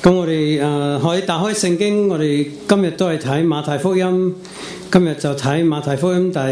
咁我哋可以打開聖經，我哋今日都係睇馬太福音，今日就睇馬太福音第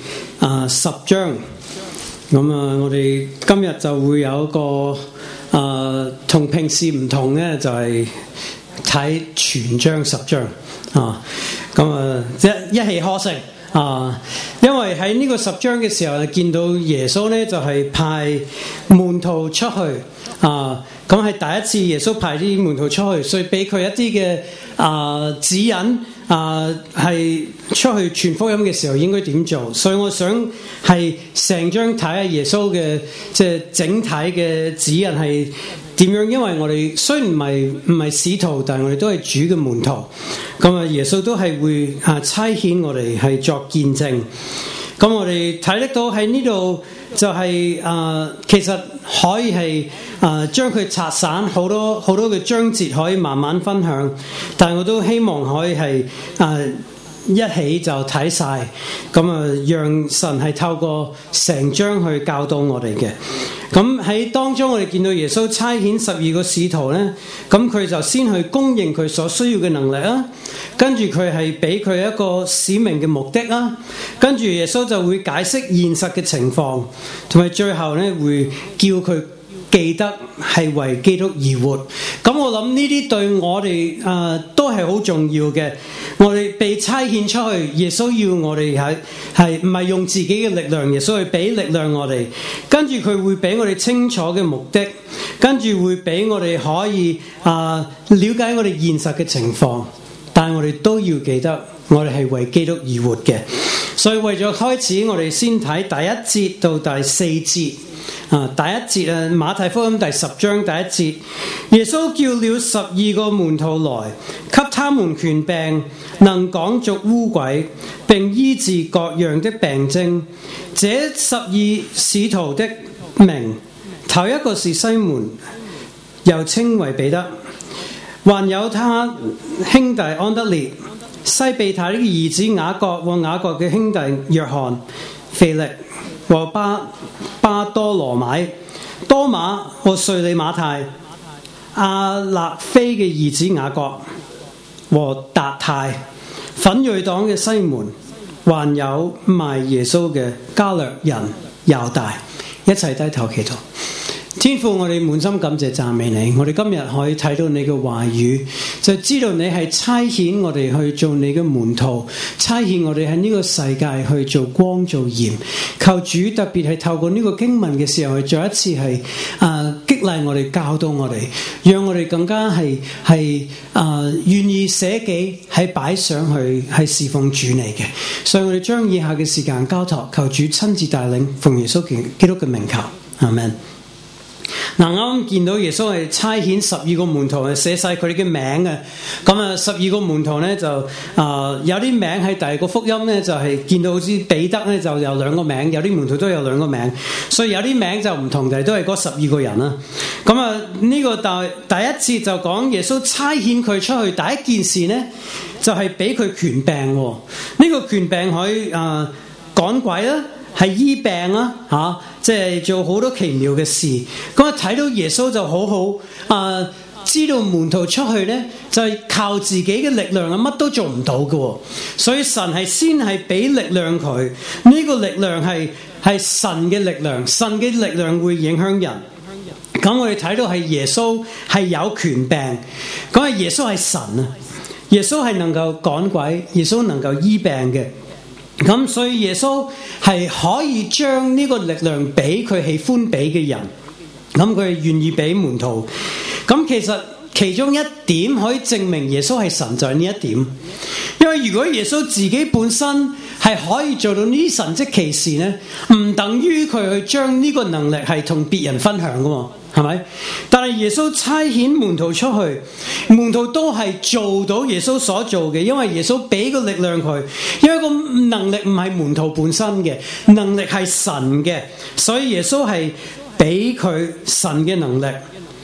10章。咁我哋今日就會有一個同平時唔同咧，就係睇全章10章啊。咁一氣呵成啊，因為喺呢個10章嘅時候，見到耶穌咧就係派門徒出去啊。咁係第一次耶穌派啲門徒出去，所以俾佢一啲嘅指引係出去傳福音嘅時候應該點做。所以我想係成章睇下耶穌嘅即係整體嘅指引係點樣。因為我哋雖然唔係使徒，但係我哋都係主嘅門徒。咁耶穌都係會差遣我哋係作見證。咁我哋睇得到喺呢度就係其實可以係將佢拆散好多嘅章節，可以慢慢分享。但係我都希望可以係一起就睇晒，咁讓神係透過成章去教導我哋嘅。咁喺當中我哋見到耶穌差遣12個使徒咧，咁佢就先去供應佢所需要嘅能力啦，跟住佢係俾佢一個使命嘅目的啦，跟住耶穌就會解釋現實嘅情況，同埋最後咧會叫佢記得係為基督而活。咁我諗呢啲對我哋都係好重要嘅。我哋被差遣出去，耶穌要我哋係唔係用自己嘅力量，耶穌去俾力量我哋，跟住佢會俾我哋清楚嘅目的，跟住會俾我哋可以了解我哋現實嘅情況，但係我哋都要記得我哋係為基督而活嘅。所以為咗開始，我哋先睇第1節到第4節。第一節馬太福音第10章第1節，耶穌叫了12個門徒來，給他們權柄，能趕逐污鬼，並醫治各樣的病症。這12使徒的名，頭一個是西門，又稱為彼得，還有他兄弟安德烈，西庇太的兒子雅各和雅各嘅兄弟約翰、腓力和巴多羅買、多馬和稅吏馬太、亞勒菲嘅兒子雅各和達太、奮銳黨嘅西門，還有賣耶穌嘅加略人猶大。一齊低頭祈禱。天父，我哋滿心感謝讚美你，我哋今日可以睇到你嘅話語，就知道你係差遣我哋去做你嘅門徒，差遣我哋喺呢個世界去做光做鹽。求主特別係透過呢個經文嘅時候，再一次係激勵我哋，教導我哋，讓我哋更加係願意捨己，係擺上去係侍奉主你嘅。所以我哋將以下嘅時間交託，求主親自帶領，奉耶穌基督嘅名求，阿們。啱啱見到耶穌係差遣12個門徒，係寫晒佢哋嘅名嘅。咁12個門徒咧就有啲名喺第二個福音咧就係見到好似彼得咧就有2個名，有啲門徒都有2個名，所以有啲名就唔同，但係都係嗰12個人啦。咁呢個第一節就講耶穌差遣佢出去，第一件事咧就係俾佢權柄。呢個權柄可以趕鬼啦，係醫病啦，即係做好多奇妙嘅事。咁睇到耶穌就好好知道門徒出去呢，就係靠自己嘅力量乜都做唔到嘅。所以神係先係俾力量佢，呢個力量係神嘅力量，神嘅力量會影響人。咁我哋睇到係耶穌係有權柄，咁係耶穌係神啊，耶穌係能夠趕鬼，耶穌能夠醫病嘅。咁所以耶穌係可以將呢個力量俾佢喜歡俾嘅人，咁佢願意俾門徒。咁其實其中一點可以證明耶穌係神就係呢一點，因為如果耶穌自己本身係可以做到呢啲神蹟奇事呢，唔等於佢去將呢個能力係同別人分享噶嘛，係咪？但係耶穌差遣門徒出去，門徒都係做到耶穌所做嘅，因為耶穌俾個力量佢，因為個能力唔係門徒本身嘅，能力係神嘅，所以耶穌係俾佢神嘅能力。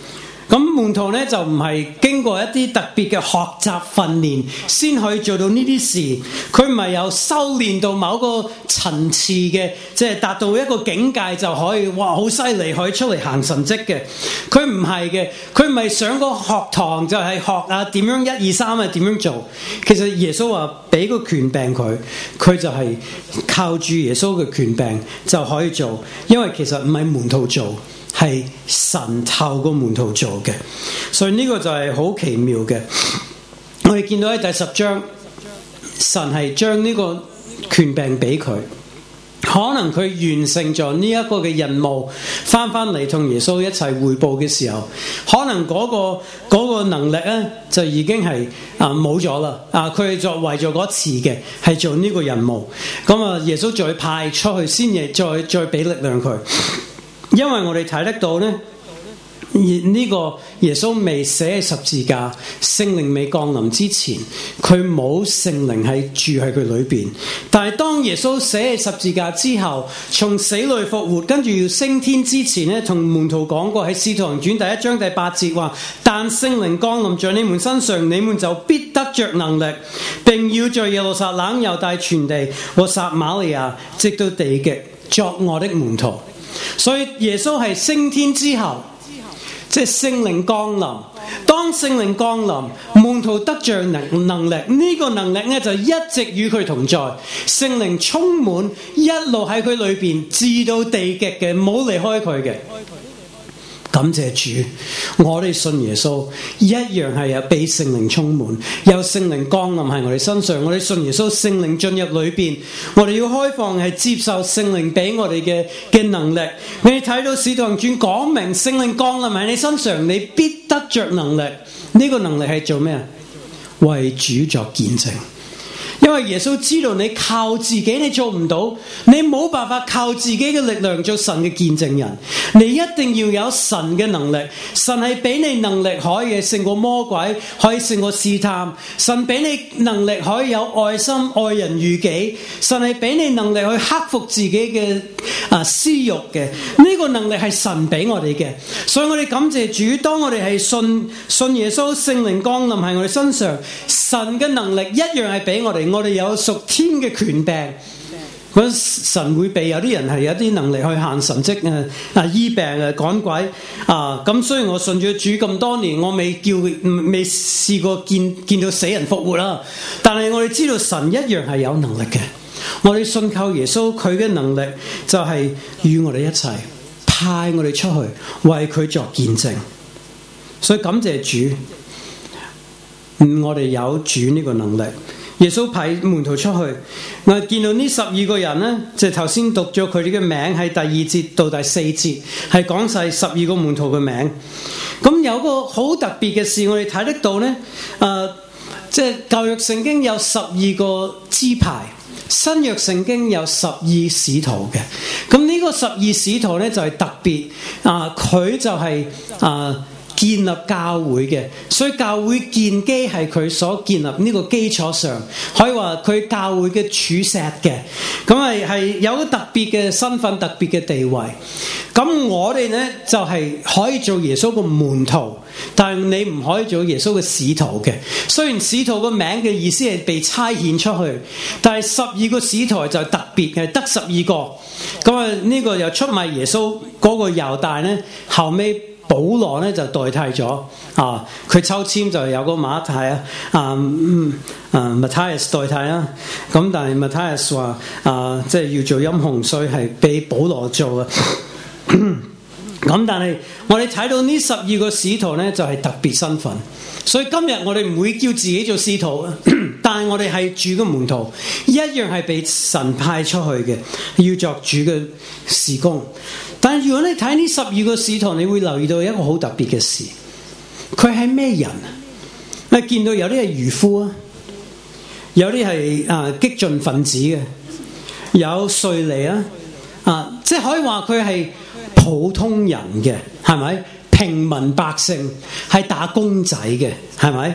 咁門徒咧就唔係經過一啲特別嘅學習訓練先可以做到呢啲事，佢唔係有修練到某個層次嘅，即係達到一個境界就可以，哇好犀利可以出嚟行神蹟嘅。佢唔係嘅，佢唔係上個學堂就係學啊點樣1、2、3啊點樣做。其實耶穌話俾個權柄佢就係靠住耶穌嘅權柄就可以做，因為其實唔係門徒做。係神透過門徒做嘅，所以呢個就係好奇妙嘅。我哋見到喺第10章，神係將呢個權柄俾佢，可能佢完成咗呢一個嘅任務，翻嚟同耶穌一齊匯報嘅時候，可能嗰個能力咧就已經係冇咗啦。佢作為咗嗰次嘅係做呢個任務，咁耶穌再派出去先至再俾力量佢。因為我哋睇得到呢個耶穌未死喺十字架，聖靈未降臨之前，佢冇聖靈係住喺佢裏邊。但係當耶穌死喺十字架之後，從死裏復活，跟住要升天之前呢，同門徒講過喺《使徒行傳》第1章第8節話：但聖靈降臨在你們身上，你們就必得着能力，並要在耶路撒冷、猶大全地和撒瑪利亞，直到地極，作我的門徒。所以耶穌係升天之後，即係聖靈降臨。當聖靈降臨，門徒得着能力，呢個能力咧就一直與佢同在。聖靈充滿，一路喺佢裏邊，至到地極嘅，冇離開佢嘅。感謝主，我哋信耶穌一樣係有被聖靈充滿，有聖靈降臨喺我哋身上。我哋信耶穌，聖靈進入裏邊，我哋要開放係接受聖靈俾我哋嘅能力。你睇到使徒行傳講明聖靈降臨喺你身上，你必得着能力。呢個能力係做咩啊？為主作見證。因為耶穌知道你靠自己你做唔到，你冇辦法靠自己嘅力量做神嘅見證人，你一定要有神嘅能力。神係俾你能力可以勝過魔鬼，可以勝過試探。神俾你能力可以有愛心，愛人如己。神係俾你能力去克服自己嘅私欲嘅，呢個能力係神俾我哋嘅。所以我哋感謝主，當我哋係信耶穌，聖靈降臨喺我哋身上，神嘅能力一樣係俾我哋。我哋有屬天嘅權柄，神會俾有啲人係有啲能力去行神蹟醫病趕鬼咁。雖然我信咗主咁多年，我未試過見到死人復活啦，但係我哋知道神一樣係有能力嘅。我哋信靠耶穌，佢嘅能力就係與我哋一齊，派我哋出去為佢作見證。所以感謝主，我哋有主呢個能力。耶穌派門徒出去，我見到呢12個人呢，就頭先讀咗佢哋嘅名，係第2節到第4節，係講晒12個門徒嘅名。咁有個好特別嘅事，我哋睇得到呢，即係舊約聖經有12個支派，新約聖經有12使徒嘅。咁呢個12使徒呢，就係特別，佢就係建立教會嘅，所以教會建基係佢所建立呢個基礎上，可以話佢教會嘅柱石嘅，咁係有個特別嘅身份、特別嘅地位。咁我哋呢，就係可以做耶穌個門徒，但係你唔可以做耶穌嘅使徒嘅。雖然使徒個名嘅意思係被差遣出去，但係12個使徒就特別係得12個。咁呢個又出賣耶穌嗰個猶大呢，後尾保羅咧就代替咗佢抽籤就有個馬太Matthias 代替啦。咁但係 Matthias 話即係要做陰雄，所以係俾保羅做啊。咁但係我哋睇到呢12個使徒咧就係特別身份，所以今日我哋唔會叫自己做使徒，但係我哋係主嘅門徒，一樣係被神派出去嘅，要作主嘅事工。但係如果你睇呢12個使徒，你會留意到一個好特別嘅事，佢係咩人？你見到有啲係漁夫啊，有啲係激進分子嘅，有稅吏啊，即係可以話佢係普通人嘅，係咪？平民百姓係打工仔嘅，係咪？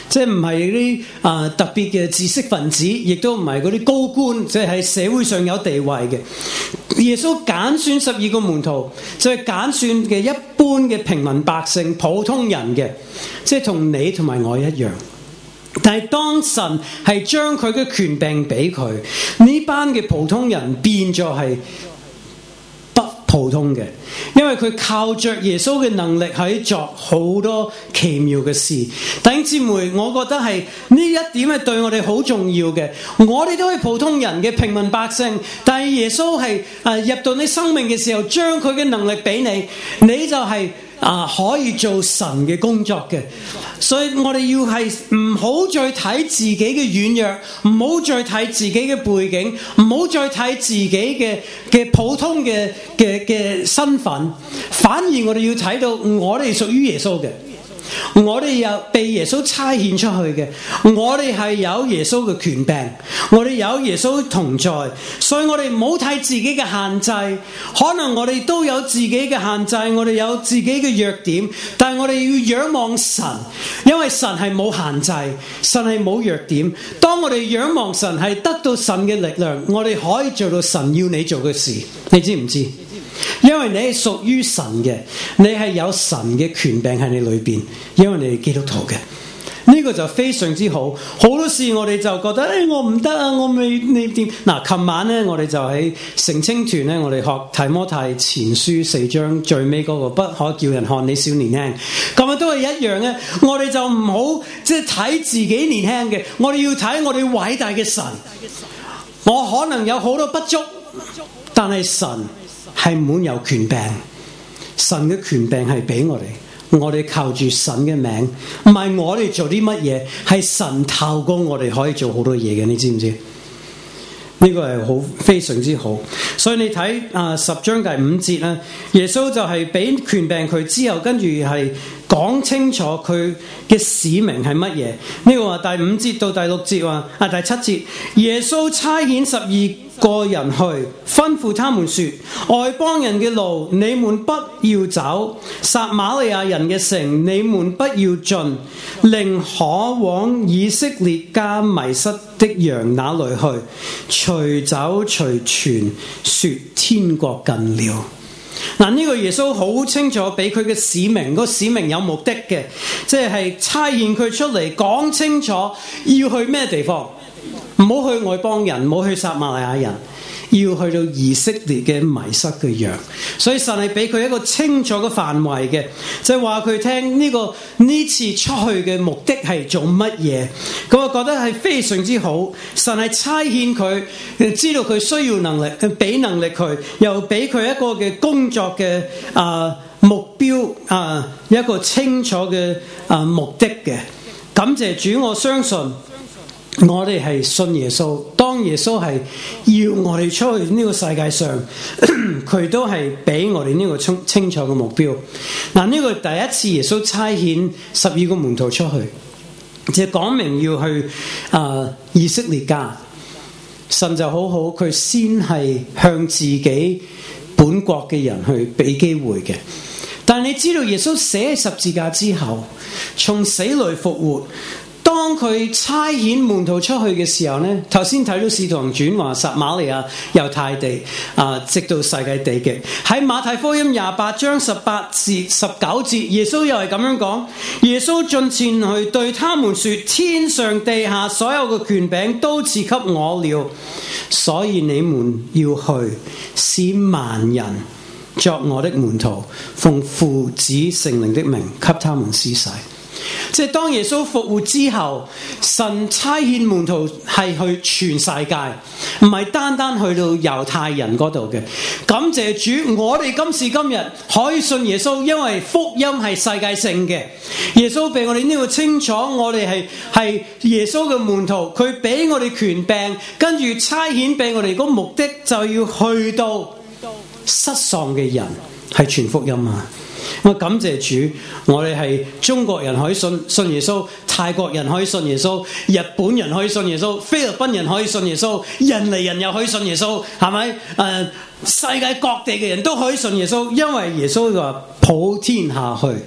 即係唔係啲特別嘅知識分子，亦都唔係嗰啲高官，即係喺社會上有地位嘅。耶穌揀選12個門徒，就係揀選嘅一般嘅平民百姓、普通人嘅，即係同你同埋我一樣。但係當神係將佢嘅權柄俾佢，呢班嘅普通人變咗係不普通嘅，因為佢靠着耶穌嘅能力喺作好多奇妙嘅事。弟兄姊妹，我覺得係呢一點係對我哋好重要嘅。我哋都係普通人嘅平民百姓，但係耶穌係入到你生命嘅時候，將佢嘅能力俾你，你就係可以做神嘅工作嘅。所以我哋要係唔好再睇自己嘅軟弱，唔好再睇自己嘅背景，唔好再睇自己嘅普通嘅身份，反而我哋要睇到我哋屬於耶穌嘅，我哋有被耶穌差遣出去嘅，我哋係有耶穌嘅權柄，我哋有耶穌同在，所以我哋唔好睇自己嘅限制。可能我哋都有自己嘅限制，我哋有自己嘅弱點，但係我哋要仰望神，因為神係冇限制，神係冇弱點。當我哋仰望神，係得到神嘅力量，我哋可以做到神要你做嘅事。你知唔知？因為你係屬於神嘅，你係有神嘅權柄喺你裏邊，因為你係基督徒嘅，呢個就非常之好。好多事我哋就覺得我唔得啊，我未你點嗱？琴晚咧我哋就喺成青團咧，我哋學提摩太前書4章最尾嗰個不可叫人看你小年輕，咁啊都係一樣嘅。我哋就唔好即係睇自己年輕嘅，我哋要睇我哋偉大嘅神。我可能有好多不足，但係神係滿有權柄，神嘅權柄係俾我哋靠住神嘅名，唔係我哋做啲乜嘢，係神透過我哋可以做好多嘢嘅，你知唔知？呢個係好非常之好。所以你睇10章第5節咧，耶穌就係俾權柄佢之後，跟住係講清楚佢嘅使命係乜嘢。呢個話第5節到第6節話第7節，耶穌差遣12個人去，吩咐他們說：外邦人嘅路你們不要走，撒瑪利亞人嘅城你們不要進，寧可往以色列家迷失的羊那裏去，隨走隨傳，說天國近了。嗱，呢個耶穌好清楚俾佢嘅使命，個使命有目的嘅，即係差遣佢出嚟講清楚要去咩地方。唔好去外邦人，唔好去撒瑪利亞人，要去到以色列嘅迷失嘅羊。所以神係俾佢一個清楚嘅範圍嘅，就係話佢聽呢次出去嘅目的係做乜嘢。咁我覺得係非常之好。神係差遣佢，知道佢需要能力，俾能力佢，又俾佢一個嘅工作嘅目標，一個清楚嘅目的嘅。感謝主，我相信我哋係信耶穌，當耶穌係要我哋出去呢個世界上，佢都係俾我哋呢個清楚嘅目標。嗱，呢個第一次耶穌差遣12個門徒出去，就講明要去以色列家。神就好好，佢先係向自己本國嘅人去俾機會嘅。但係你知道耶穌死喺十字架之後，從死裏復活。當佢差遣門徒出去嘅時候呢，頭先睇到使徒行傳話撒瑪利亞、猶太地直到世界地極。喺馬太福音28章18至19節，耶穌又係咁樣講。耶穌進前去對他們說：天上地下所有嘅權柄都賜給我了，所以你們要去，使萬人作我的門徒，奉父子聖靈的名給他們施洗。即係當耶穌復活之後，神差遣門徒係去全世界，唔係單單去到猶太人嗰度嘅。感謝主，我哋今時今日可以信耶穌，因為福音係世界性嘅。耶穌俾我哋呢個清楚，我哋係耶穌嘅門徒，佢俾我哋權柄，跟住差遣俾我哋個目的就要去到失喪嘅人，係傳福音啊！我感謝主，我哋係中國人可以信耶穌，泰國人可以信耶穌，日本人可以信耶穌，菲律賓人可以信耶穌，印尼人又可以信耶穌，係咪？世界各地嘅人都可以信耶穌，因為耶穌話普天下去，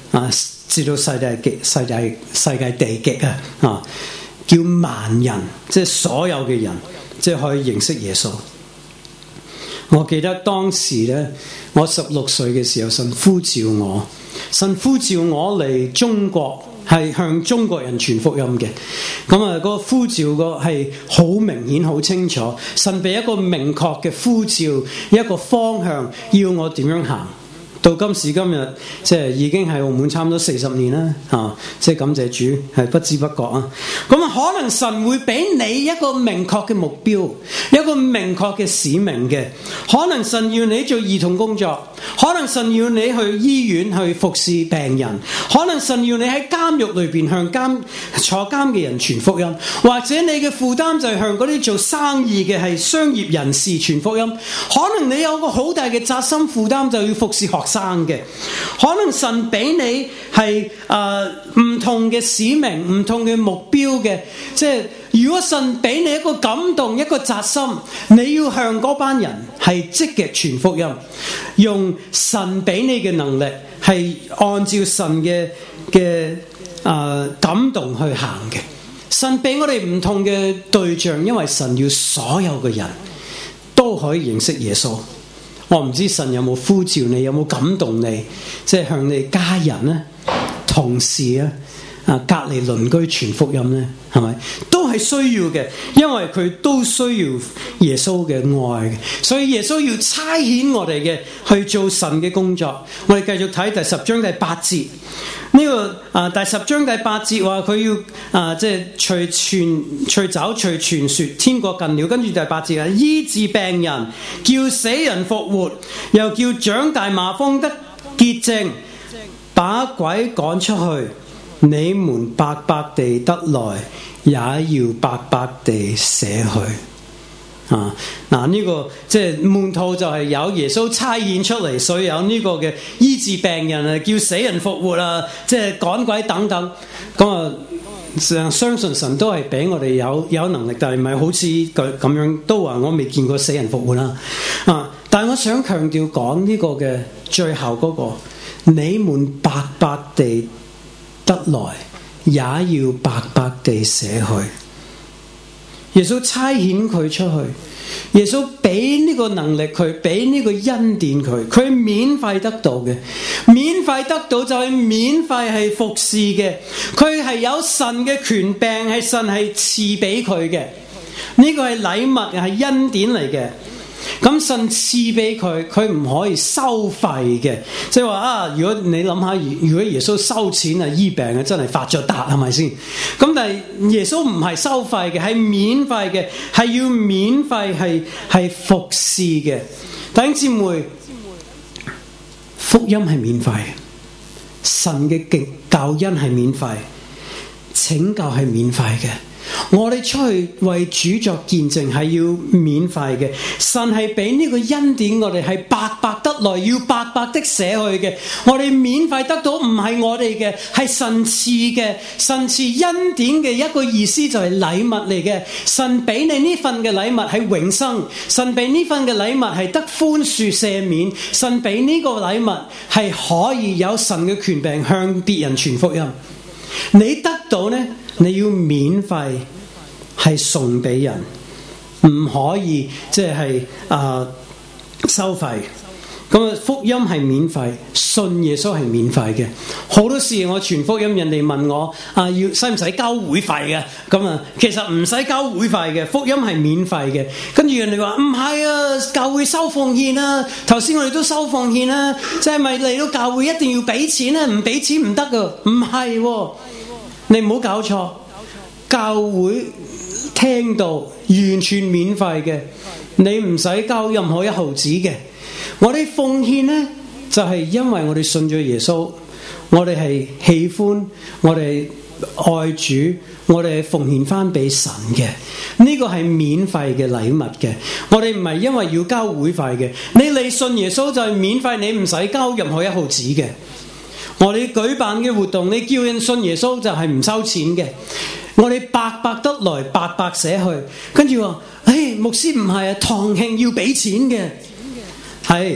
至到世界地極叫萬人，即係所有嘅人，即係可以認識耶穌。我記得當時咧，我16歲嘅時候，神呼召我嚟中國，係向中國人傳福音嘅。嗰個呼召個係好明顯、好清楚。神俾一個明確嘅呼召，一個方向，要我點樣行。到今時今日，即係已經係澳門差唔多40年啦，即係感謝主，係不知不覺啊。咁可能神會俾你一個明確嘅目標，一個明確嘅使命嘅。可能神要你做兒童工作，可能神要你去醫院去服侍病人，可能神要你喺監獄裏邊向坐監嘅人傳福音，或者你嘅負擔就係向嗰啲做生意嘅係商業人士傳福音。可能你有個好大嘅責心負擔，就要服侍學生嘅。可能神俾你係唔同嘅使命、唔同嘅目標嘅。即係如果神俾你一個感動、一個責心，你要向嗰班人係積極傳福音，用神俾你嘅能力，係按照神嘅感動去行嘅。神俾我哋唔同嘅對象，因為神要所有嘅人都可以認識耶穌。我唔知神有冇呼召你，有冇感動你，即係向你家人咧、同事隔離鄰居傳福音咧，係咪都係需要嘅？因為佢都需要耶穌嘅愛嘅，所以耶穌要差遣我哋嘅去做神嘅工作。我哋繼續睇第10章第8節，呢個第10章第8節話佢要即係隨走隨傳說天國近了。跟住第8節醫治病人，叫死人復活，又叫長大麻風得潔淨，把鬼趕出去。你們白白地得來，也要白白地捨去。呢個即係門徒就係有耶穌差遣出嚟，所以有呢個嘅醫治病人叫死人復活即係趕鬼等等。相信神都係俾我哋有能力，但係唔係好似咁樣都話我未見過死人復活啦。但係我想強調講呢個嘅最後嗰個，你們白白地得來，也要白白地捨去。耶穌差遣佢出去，耶穌俾呢個能力佢，俾呢個恩典佢免費得到嘅，免費得到就係免費係服侍嘅，佢係有神嘅權柄，係神係賜俾佢嘅，呢個係禮物，係恩典嚟嘅。咁神賜俾佢，佢唔可以收費嘅。即係話如果你諗下，如果耶穌收錢醫病真係發咗達，係咪先？咁但係耶穌唔係收費嘅，係免費嘅，係要免費係服侍嘅。弟兄姊妹，福音係免費，神嘅救恩係免費，拯救係免費嘅。我哋出去為主作見證係要免費嘅，神係俾呢個恩典我哋係白白得來，要白白的捨去嘅。我哋免費得到唔係我哋嘅，係神賜嘅。神賜恩典嘅一個意思就係禮物嚟嘅。神俾你呢份嘅禮物係永生，神俾呢份嘅禮物係得寬恕赦免，神俾呢個禮物係可以有神嘅權柄向別人傳福音。你得到呢，你要免費係送俾人，唔可以即係收費。咁福音係免費，信耶穌係免費嘅。好多時我傳福音，人哋問我要使唔使交會費嘅？咁其實唔使交會費嘅，福音係免費嘅。跟住人哋話唔係教會收奉獻啊。頭先我哋都收奉獻啊，即係咪嚟到教會一定要俾錢啊？唔俾錢唔得噶，唔係，你唔好搞錯。教會聽到完全免費嘅，你唔使交任何一毫子嘅。我哋奉獻呢，就係因為我哋信咗耶穌，我哋係喜歡，我哋愛主，我哋係奉獻翻俾神嘅。呢個係免費嘅禮物嘅，我哋唔係因為要交會費嘅。你嚟信耶穌就係免費，你唔使交任何一毫子嘅。我哋舉辦嘅活動，你叫人信耶穌就係唔收錢嘅。我哋白白得來，白白捨去。跟住話，牧師唔係堂慶要俾錢嘅。係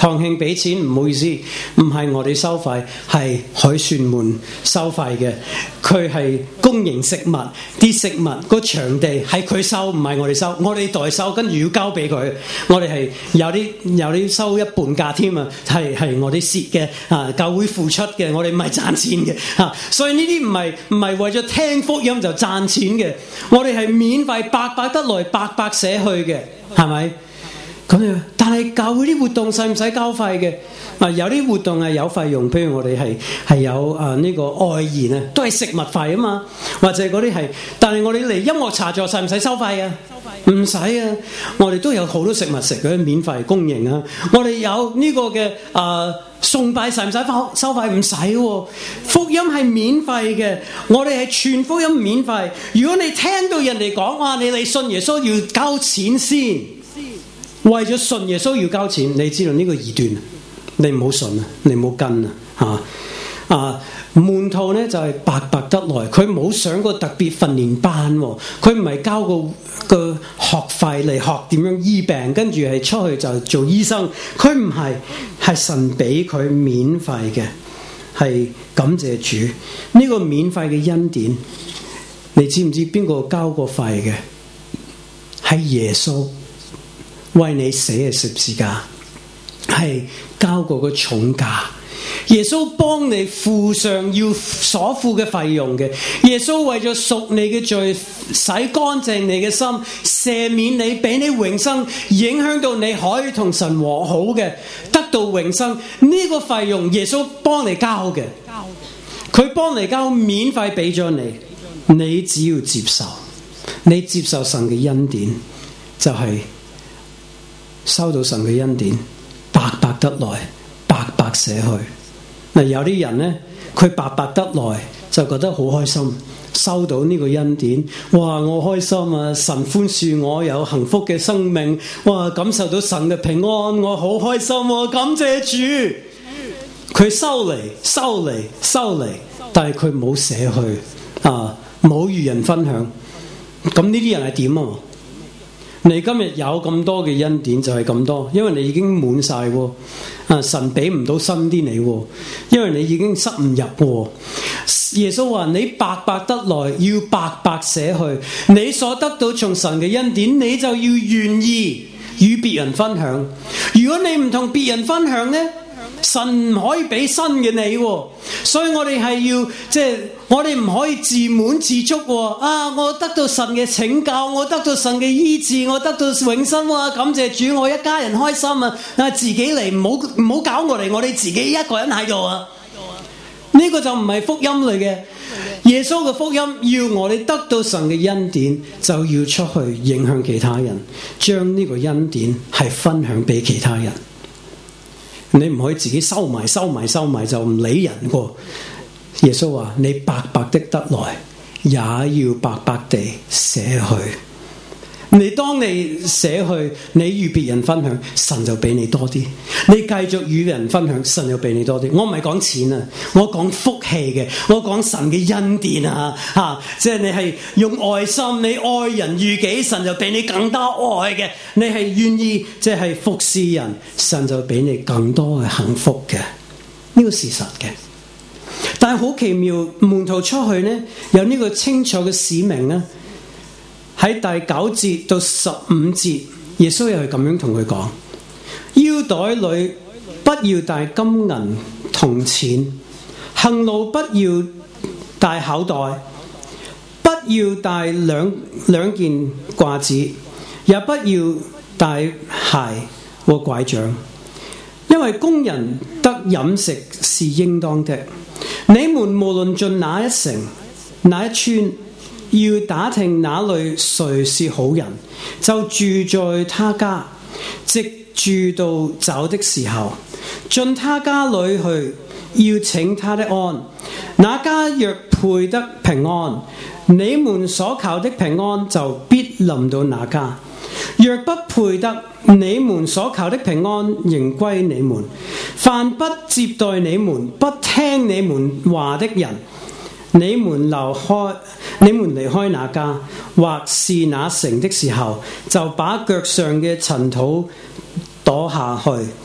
堂慶俾錢，唔好意思，唔係我哋收費，係凱旋門收費嘅。佢係公營食物，啲食物個場地係佢收，唔係我哋收，我哋代收，跟住要交俾佢。我哋係有啲收一半價添啊，係我哋蝕嘅啊，教會付出嘅，我哋唔係賺錢嘅啊。所以呢啲唔係為咗聽福音就賺錢嘅，我哋係免費白白得來，白白捨去嘅，係咪？咁樣，但係教會啲活動使唔使交費嘅？有啲活動係有費用，譬如我哋係有呢個愛宴啊，都係食物費啊嘛，或者嗰啲係。但係我哋嚟音樂茶座使唔使收費啊？唔使啊！我哋都有好多食物食嘅，免費供應啊！我哋有呢個嘅崇拜使唔使收費？唔使喎，福音係免費嘅，我哋係傳福音免費。如果你聽到人哋講話，你嚟信耶穌要交錢先，為咗信耶穌要交錢，你知道呢個異端，你唔好信啊，你唔好跟啊！門徒咧就係白白得來，佢冇上過特別訓練班，佢唔係交個學費嚟學點樣醫病，跟住係出去就做醫生。佢唔係神俾佢免費嘅，係感謝主呢個免費嘅恩典。你知唔知邊個交過費嘅？係耶穌為你死嘅十字架，係交過個重價。耶穌幫你付上要所付嘅費用嘅，耶穌為咗贖你嘅罪，洗乾淨你嘅心，赦免你，俾你永生，影響到你可以同神和好嘅，得到永生。呢個費用耶穌幫你交嘅，佢幫你交，免費俾咗你，你只要接受，你接受神嘅恩典，就係收到神嘅恩典，白白得來，白白捨去。嗱，有啲人呢，佢白白得來就覺得好開心，收到呢個恩典，哇！我開心啊，神寬恕我有幸福嘅生命，哇！感受到神嘅平安，我好開心啊，感謝主。佢收嚟，但係佢冇捨去啊，冇與人分享。咁呢啲人係點啊？你今日有咁多嘅恩典就係咁多，因為你已經滿晒喎。神俾唔到新啲你喎，因為你已經塞唔入喎。耶穌話你白白得來，要白白捨去。你所得到從神嘅恩典，你就要願意與別人分享。如果你唔同別人分享呢，神唔可以俾新嘅你喎。所以我哋係要我哋唔可以自滿自足喎。我得到神嘅拯救，我得到神嘅醫治，我得到永生喎，感謝主，我一家人開心啊！自己嚟，唔好搞我哋自己一個人喺度啊！呢個就唔係福音嚟嘅。耶穌嘅福音要我哋得到神嘅恩典，就要出去影響其他人，將呢個恩典係分享俾其他人。你唔可以自己收埋就唔理人過。耶穌話你白白的得來，也要白白地捨去。當你捨去，你與別人分享，神就俾你多啲。你繼續與人分享，神就俾你多啲。我唔係講錢啊，我講福氣嘅，我講神嘅恩典啊，即係你係用愛心，你愛人如己，神就俾你更多愛嘅。你係願意服侍人，神就俾你更多嘅幸福嘅。呢個事實嘅。但係好奇妙，門徒出去呢，有呢個清楚嘅使命呢。喺第9節到15節，耶穌又係咁樣同佢講：腰袋裏不要帶金銀銅錢，行路不要帶口袋，不要帶兩件褂子，也不要帶鞋和拐杖，因為工人得飲食是應當的。你們無論進哪一城哪一村，要打聽哪裏誰是好人，就住在他家，直住到走的時候，進他家裏去，要請他的安。那家若配得平安，你們所求的平安就必臨到那家；若不配得，你們所求的平安仍歸你們。凡不接待你們、不聽你們話的人，你們離開那家或是那城的時候，就把腳上嘅塵土跺下去，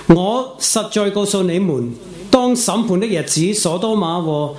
我實在告訴你們，當審判的日子，所多瑪和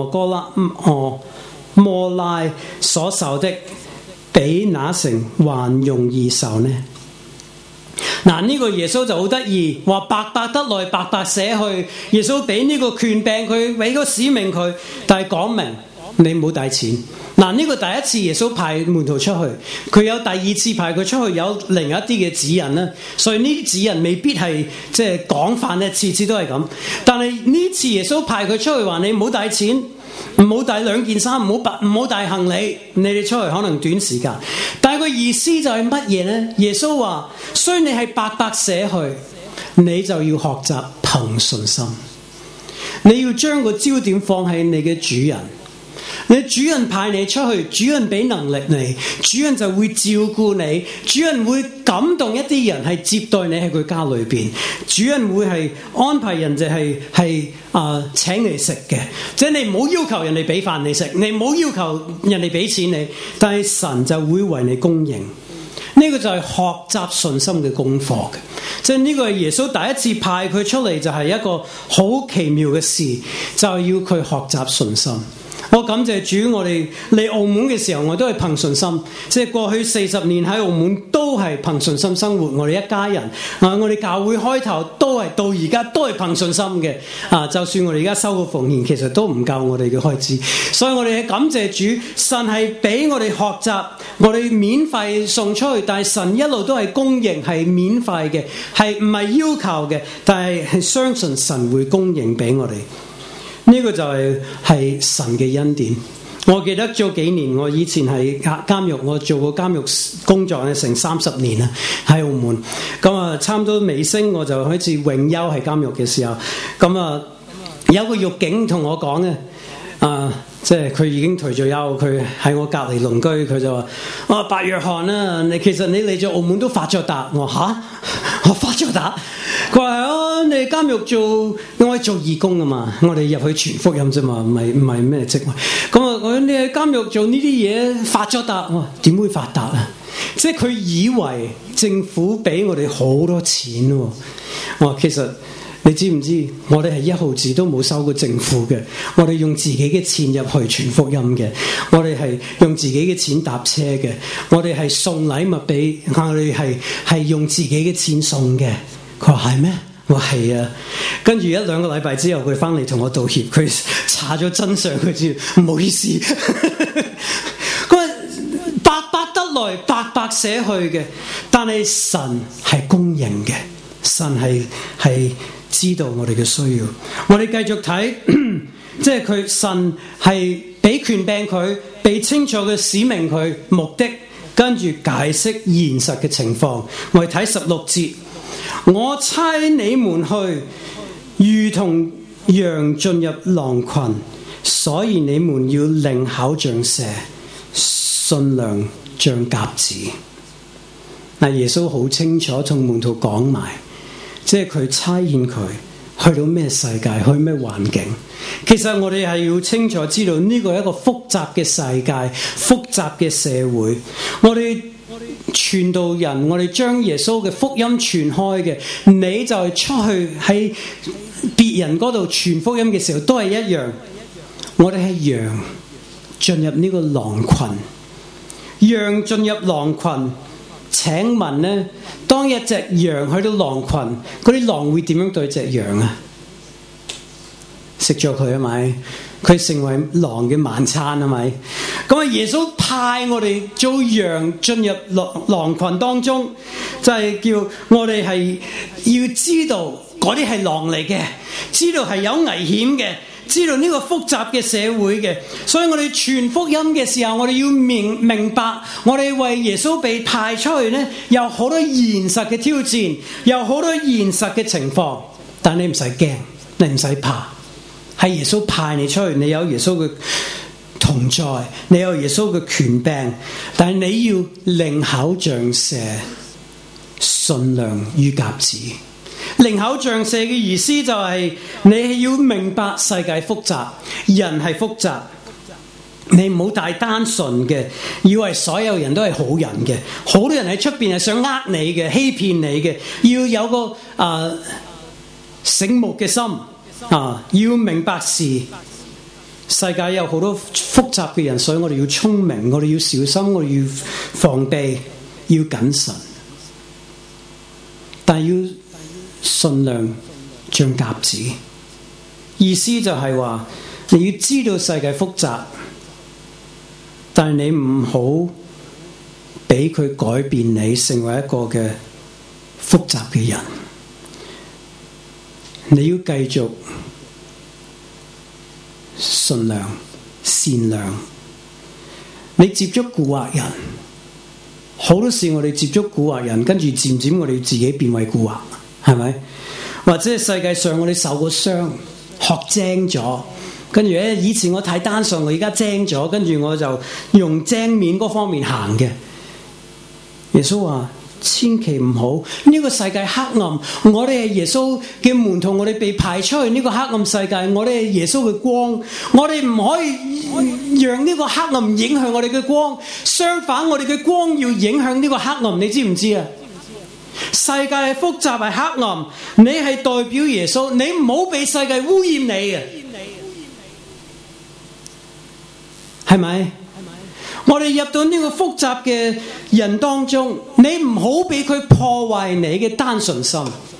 摩拉所受的，比那城還容易受呢。嗱，呢個耶穌就好得意，話白白得來，白白捨去。耶穌俾呢個權柄佢，俾個使命佢，但係講明你唔好帶錢。嗱，呢個第一次耶穌派門徒出去，佢有第二次派佢出去，有另一啲嘅指引啦。所以呢啲指引未必係即係廣泛咧，次次都係咁。但係呢次耶穌派佢出去話，你唔好帶錢，唔好帶2件衫，唔好帶行李，你哋出去可能短時間。但係個意思就係乜嘢呢？耶穌話，雖然你係白白捨去，你就要學習憑信心。你要將個焦點放喺你嘅主人。你主人派你出去，主人俾能力你，主人就會照顧你，主人會感動一啲人係接待你喺佢家裏邊，主人會係安排人就係請你食嘅，即係你唔好要求人哋俾飯你食，你唔好要求人哋俾錢你，但係神就會為你供應。呢個就係學習信心嘅功課嘅，即係呢個係耶穌第一次派佢出嚟，就係一個好奇妙嘅事，就係要佢學習信心。我感謝主，我哋嚟澳門嘅時候，我都係憑信心。即係過去40年喺澳門都係憑信心生活，我哋一家人我哋教會開頭都係到而家都係憑信心嘅。就算我哋而家收個奉獻，其實都唔夠我哋嘅開支。所以我哋係感謝主，神係俾我哋學習，我哋免費送出去，但係神一路都係供應，係免費嘅，係唔係要求嘅，但係相信神會供應俾我哋。呢個就係神嘅恩典。我記得咗幾年，我以前係監獄，我做過監獄工作咧，成30年啦，喺澳門。咁差唔多尾聲，我就開始永休喺監獄嘅時候。有個獄警同我講嘅，即係佢已經退咗休，佢喺我隔離鄰居，佢就話：白約翰啊，其實你嚟咗澳門都發咗達。我話我發咗達。佢話係啊，你監獄我係做義工㗎嘛，我哋入去傳福音啫嘛，唔係咩職位。我你喺監獄做呢啲嘢發咗達，我話點會發達啊？即係佢以為政府俾我哋好多錢喎。我話其實你知唔知？我哋係1毫子都冇收過政府嘅，我哋用自己嘅錢入去傳福音嘅，我哋係用自己嘅錢搭車嘅，我哋係送禮物俾，我哋係用自己嘅錢送嘅。佢話係咩？我話係啊。跟住1-2個禮拜之後，佢翻嚟同我道歉，佢查咗真相，佢知唔好意思。佢話白白得來，白白捨去嘅，但係神係供應嘅，神係知道我哋嘅需要。我哋繼續睇，即係神係俾權柄佢，俾清楚嘅使命佢目的，跟住解釋現實嘅情況。我哋睇16節。我差你們去，如同羊進入狼群，所以你們要靈巧像蛇，順良像鴿子。耶穌好清楚同門徒講埋，即係佢差遣佢去到咩世界，去咩環境。其實我哋係要清楚知道呢個係一個複雜嘅世界，複雜嘅社會。我哋傳道人，我哋將耶穌嘅福音傳開嘅，你就係出去喺別人嗰度傳福音嘅時候都係一樣。我哋係羊進入呢個狼群，羊進入狼群。請問呢，當一隻羊去到狼群，嗰啲狼會點樣對隻羊啊？食咗佢係咪？佢成為狼嘅晚餐係咪？咁耶穌派我哋做羊進入狼群當中，就係叫我哋係要知道嗰啲係狼嚟嘅，知道係有危險嘅，知道呢個複雜嘅社會嘅。所以我哋傳福音嘅時候，我哋要明白，我哋為耶穌被派出去呢，有好多現實嘅挑戰，有好多現實嘅情況，但你唔使驚，你唔使怕。係耶穌派你出去，你有耶穌嘅同在，你有耶穌嘅權柄，但係你要靈巧像蛇，順良如鴿子。靈巧像蛇嘅意思就係你係要明白世界複雜，人係複雜，你唔好太單純嘅，以為所有人都係好人嘅，好多人喺出邊係想呃你嘅，欺騙你嘅，要有個醒目嘅心要明白事。世界有好多複雜嘅人，所以我哋要聰明，我哋要小心，我哋要防備，要謹慎，但係要順良像鴿子。意思就係話，你要知道世界複雜，但係你唔好俾佢改變你，成為一個嘅複雜嘅人。你要繼續順良善良。你接觸蠱惑人，好多時我哋接觸蠱惑人，跟住漸漸我哋自己變為蠱惑，係咪？或者世界上我哋受過傷，學精咗，跟住以前我太單純，我而家精咗，跟住我就用精面嗰方面行嘅。耶穌話：千祈唔好，呢個世界黑暗，我哋係耶穌嘅門徒，我哋被排出去呢個黑暗世界，我哋係耶穌嘅光，我哋唔可以讓呢個黑暗影響我哋嘅光，相反我哋嘅光要影響呢個黑暗，你知唔知啊？世界係複雜係黑暗，你係代表耶穌，你唔好俾世界污染你啊，係咪？我哋入到呢個複雜嘅人當中，你唔好俾佢破壞你嘅單純心，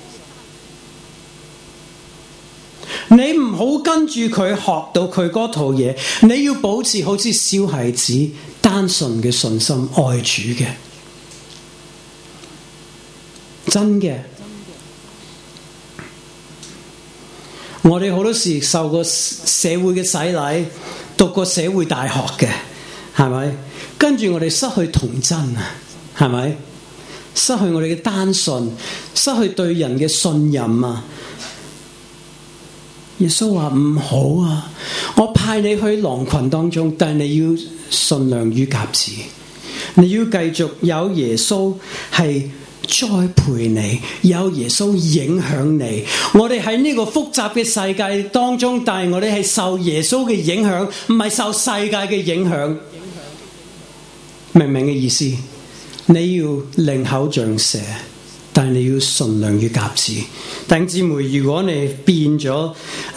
你唔好跟住佢學到佢嗰套嘢，你要保持好似小孩子單純嘅信心，愛主嘅，真嘅。我哋好多時受過社會嘅洗禮，讀過社會大學嘅，係咪？跟住我哋失去童真啊，係咪？失去我哋嘅單純，失去對人嘅信任啊！耶穌話唔好啊，我派你去狼群當中，但係你要順良於鴿子，你要繼續有耶穌係栽培你，有耶穌影響你。我哋喺呢個複雜嘅世界當中，但係我哋係受耶穌嘅影響，唔係受世界嘅影響。明唔明嘅意思？你要靈口像蛇，但係你要順良於鴿子。弟兄姊妹，如果你變咗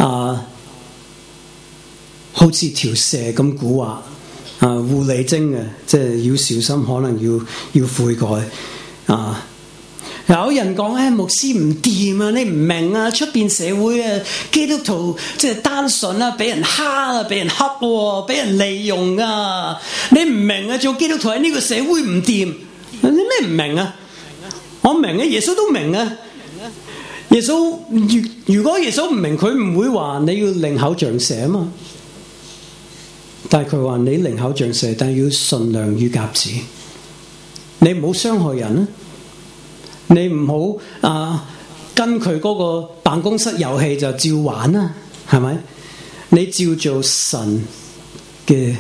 好似條蛇咁蠱惑狐狸精嘅，即係要小心，可能要悔改啊！有人講牧師唔掂啊，你唔明啊，出邊社會啊，基督徒即係單純啊，俾人蝦啊，俾人恰喎，俾人利用啊，你唔明啊，做基督徒喺呢個社會唔掂，你咩唔明啊？我明啊，耶穌都明啊。耶穌如果耶穌唔明，佢唔會話你要靈口像蛇啊嘛。但係佢話你靈口像蛇，但係要順良於鴿子，你唔好傷害人啊。你唔好跟佢嗰個辦公室遊戲就照玩啊，係咪？你照做神嘅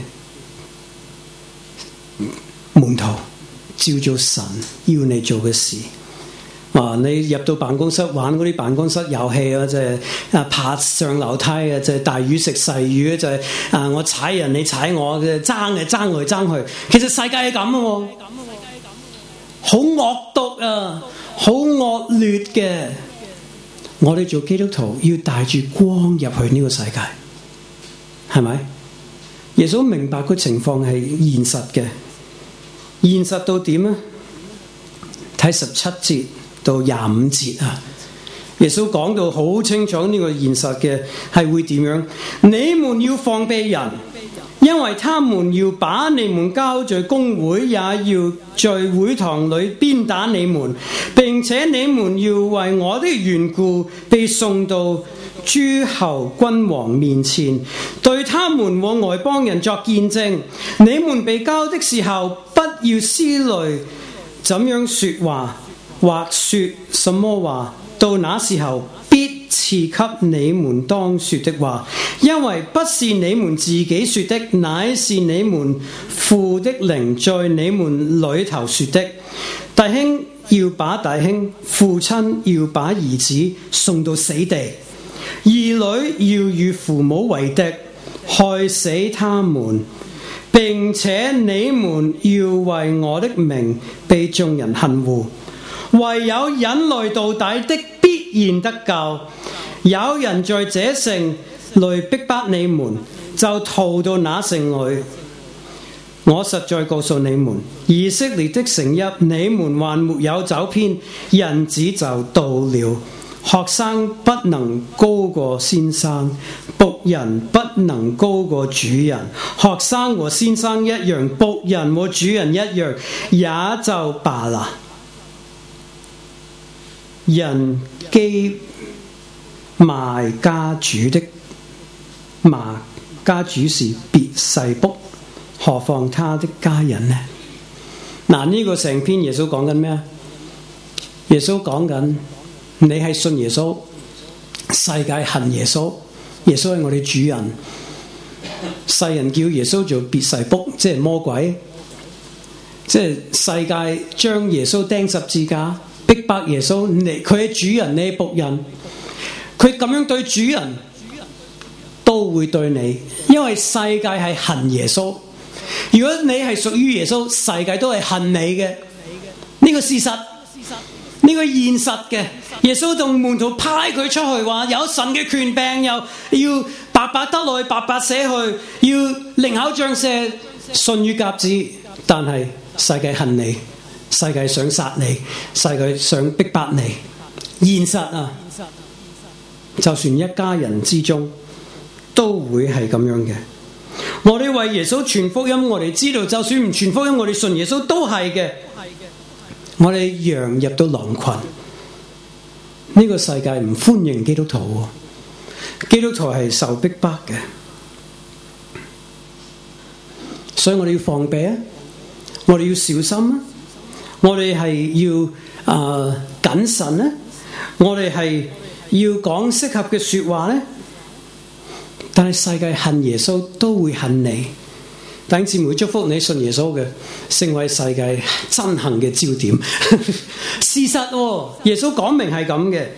門徒，照做神要你做嘅事。你入到辦公室玩嗰啲辦公室遊戲啊，就係爬上樓梯啊，就係大魚食細魚，就係我踩人你踩我嘅，爭嚟爭去。其實世界係咁喎，好惡毒啊，好惡劣嘅。我哋做基督徒要帶住光入去呢個世界，係咪？耶穌明白個情況係現實嘅，現實到點啊？睇17節到25節啊！耶穌講到好清楚呢個現實嘅係會點樣？你們要防備人，因為他們要把你們交在公會，也要在會堂裏鞭打你們，並且你們要為我的緣故被送到諸侯君王面前，對他們和外邦人作見證。你們被交的時候，不要思慮怎樣說話，或說什麼話，到那時候必賜給你們當說的話，因為不是你們自己說的，乃是你們父的靈在你們裏頭說的。弟兄要把弟兄，父親要把兒子送到死地，兒女要與父母為敵，害死他們，並且你們要為我的名被眾人恨惡。唯有忍耐到底的必然得救。 有人在這城裏逼迫你們，就逃到那城裏。我實在告訴你們，以色列的城邑，你們還沒有走遍，人子就到了。學生不能高過先生，僕人不能高過主人。學生和先生一樣，僕人和主人一樣，也就罷了。人既賣家主的，賣家主是別是卜，何況他的家人呢？嗱，呢個成篇耶穌講緊咩啊？耶穌講緊你係信耶穌，世界恨耶穌，耶穌係我哋主人，世人叫耶穌做別是卜，即係魔鬼，即係世界將耶穌釘十字架，逼迫耶穌，佢係主人，你係僕人，佢咁樣對主人都會對你，因為世界係恨耶穌。如果你係屬於耶穌，世界都係恨你嘅，呢個事實，呢個現實嘅。耶穌同門徒派佢出去話，有神嘅權柄，又要白白得來，白白捨去，要靈巧像蛇，順於鴿子。但係世界恨你，世界想殺你，世界想逼迫你。現實啊，就算一家人之中都會係咁樣嘅。我哋為耶穌傳福音，我哋知道就算唔傳福音，我哋信耶穌都係嘅。我哋羊入到狼群，呢個世界唔歡迎基督徒，基督徒係受逼迫嘅，所以我哋要防備啊，我哋要小心啊，我哋係要謹慎啊，我哋係要講適合嘅說話咧。但係世界恨耶穌都會恨你，弟兄姊妹，祝福你信耶穌嘅，成為世界憎恨嘅焦點。事實喎，耶穌講明係咁嘅，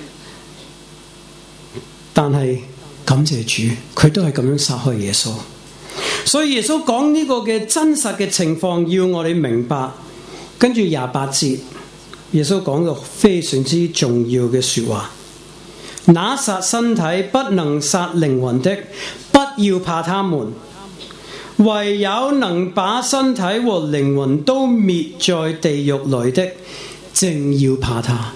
但係感謝主，佢都係咁樣殺害耶穌。所以耶穌講呢個嘅真實嘅情況，要我哋明白。跟住28節，耶穌講個非常之重要嘅說話。那殺身體不能殺靈魂的，不要怕他們；唯有能把身體和靈魂都滅在地獄裏的，正要怕他。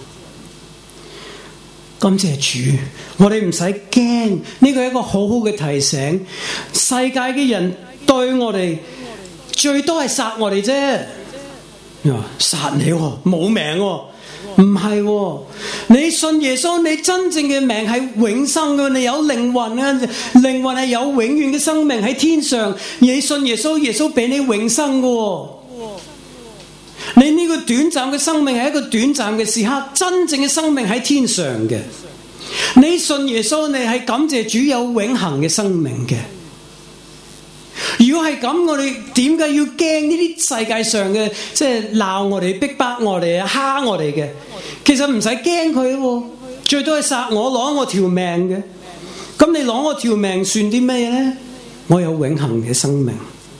感謝主，我哋唔使驚，呢個係一個好好嘅提醒。世界嘅人對我哋最多係殺我哋啫，殺你冇命喎。唔係喎，你信耶穌，你真正嘅命係永生嘅，你有靈魂啊，靈魂係有永遠嘅生命喺天上。你信耶穌，耶穌俾你永生嘅。你呢個短暫嘅生命係一個短暫嘅時刻，真正嘅生命喺天上嘅。你信耶穌，你係感謝主有永恆嘅生命嘅。如果係咁，我哋點解要驚呢啲世界上嘅，即係鬧我哋、逼迫我哋、蝦我哋嘅？其實唔使驚佢，最多係殺我，攞我條命嘅。咁你攞我條命算啲咩呢？我有永恆嘅生命。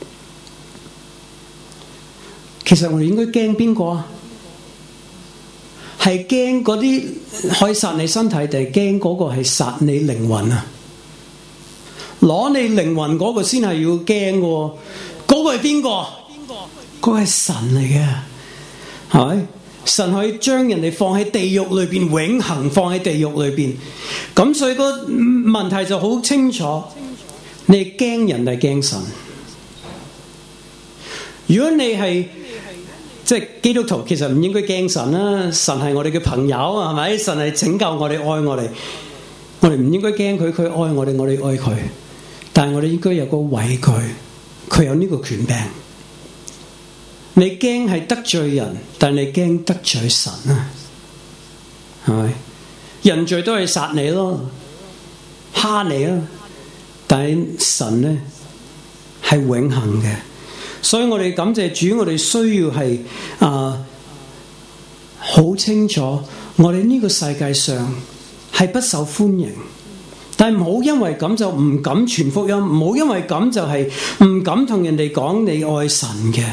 其實我哋應該驚邊個啊？係驚嗰啲可以殺你身體，定係驚嗰個係殺你靈魂啊？攞你靈魂嗰個先係要驚嘅，嗰個係邊個？嗰個係神嚟嘅，係咪？神可以將人哋放喺地獄裏邊，永恆放喺地獄裏邊。咁所以個問題就好清楚，你驚人定係驚神？如果你係即係基督徒，其實唔應該驚神啦。神係我哋嘅朋友，係咪？神係拯救我哋、愛我哋，我哋唔應該驚佢，佢愛我哋，我哋愛佢。但係我哋應該有個畏懼，佢有呢個權柄。你驚係得罪人，但係你驚得罪神啊？係咪？人罪都係殺你咯，蝦你啊！但係神呢係永恆嘅，所以我哋感謝主，我哋需要係好清楚，我哋呢個世界上係不受歡迎。但係唔好因為咁就唔敢傳福音，唔好因為咁就係唔敢同人哋講你愛神嘅。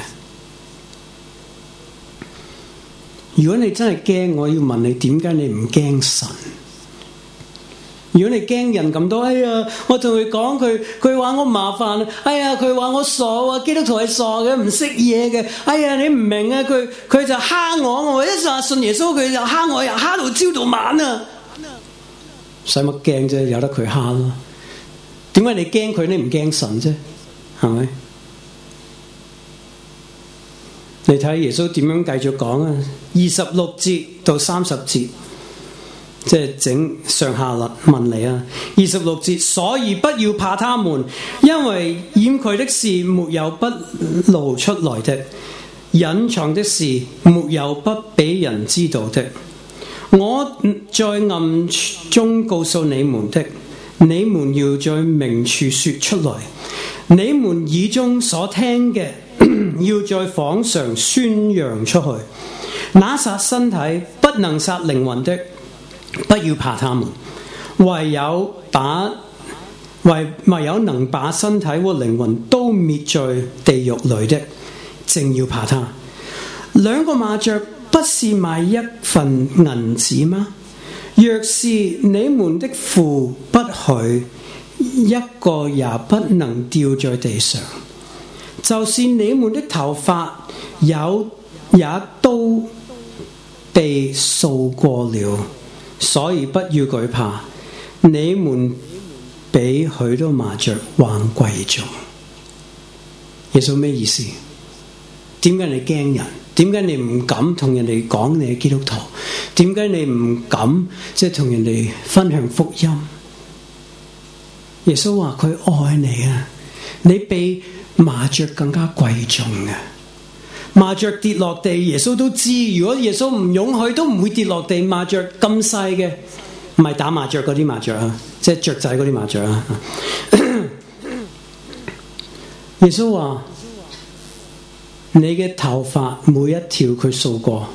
如果你真係驚，我要問你點解你唔驚神？ 如果你驚人咁多，哎呀，我同佢講佢話我麻煩，哎呀，佢話我傻啊，基督徒係傻嘅，唔識嘢嘅，哎呀，你唔明啊，佢就蝦我一話信耶穌，佢就蝦我，又蝦到朝到晚啊！使乜驚啫？由得佢蝦咯。點解你驚佢，你唔驚神啫？係咪？你睇耶穌點樣繼續講啊？26節到30節，即係整上下文嚟啊。26節，所以不要怕他們，因為掩蓋的事沒有不露出來的，隱藏的事沒有不俾人知道的。我在暗中告訴你們的，你們要在明處說出來。你們耳中所聽嘅，要在坊上宣揚出去。那殺身體不能殺靈魂的，不要怕他們；唯有能把身體和靈魂都滅在地獄裏的，正要怕他。兩個麻雀不是賣一份銀子嗎？若是你們的父不許，一個也不能掉在地上。就是你們的頭髮也都被數過了，所以不要懼怕。你們比許多麻雀還貴重。耶穌咩意思？點解你驚人？點解你唔敢同人哋講你係基督徒？點解你唔敢同人哋分享福音？耶穌話佢愛你啊！你比麻雀更加貴重嘅。麻雀跌落地，耶穌都知。如果耶穌唔容許，都唔會跌落地。麻雀咁細嘅，唔係打麻雀嗰啲麻雀啊，即係雀仔嗰啲麻雀啊。耶穌話：你嘅頭髮每一條佢數過，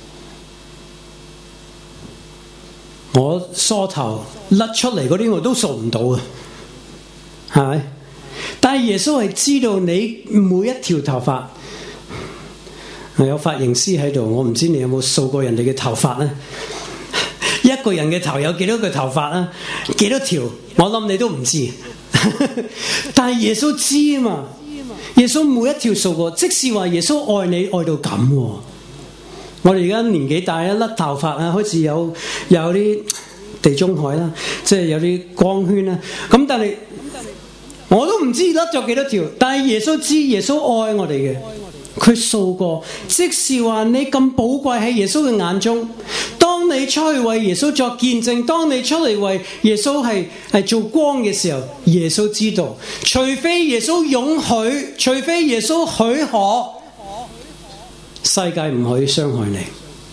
我梳頭甩出嚟嗰啲我都數唔到啊，係咪？但係耶穌係知道你每一條頭髮。有髮型師喺度，我唔知你有冇數過人哋嘅頭髮呢？一個人嘅頭有幾多個頭髮啊？幾多條？我諗你都唔知。但係耶穌知啊嘛，耶穌每一條數過，即是話耶穌愛你愛到咁。我哋而家年紀大啊，甩頭髮啊，開始有啲地中海啦，即係有啲光圈啦。咁但係我都唔知甩咗幾多條，但係耶穌知，耶穌愛我哋嘅。佢數過，即是話你咁寶貴喺耶穌嘅眼中。當你出去為耶穌作見證，當你出嚟為耶穌係做光嘅時候，耶穌知道，除非耶穌容許，除非耶穌許可，世界唔可以傷害你。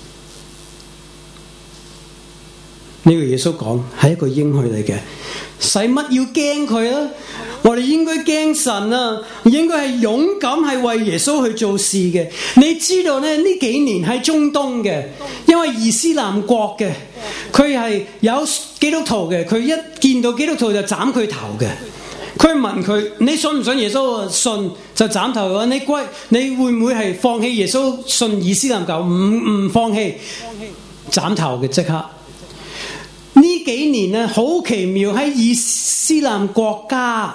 呢個耶穌講係一個應許嚟嘅，使乜要驚佢啊？我哋應該驚神啊，應該係勇敢係為耶穌去做事嘅。你知道呢幾年喺中東嘅，因為伊斯蘭國嘅，佢係有基督徒嘅，佢一見到基督徒就斬佢頭嘅。佢問佢：你信唔信耶穌？信就斬頭嘅。你會唔會係放棄耶穌信伊斯蘭教？唔放棄，斬頭嘅即刻。呢幾年呢好奇妙，喺伊斯蘭國家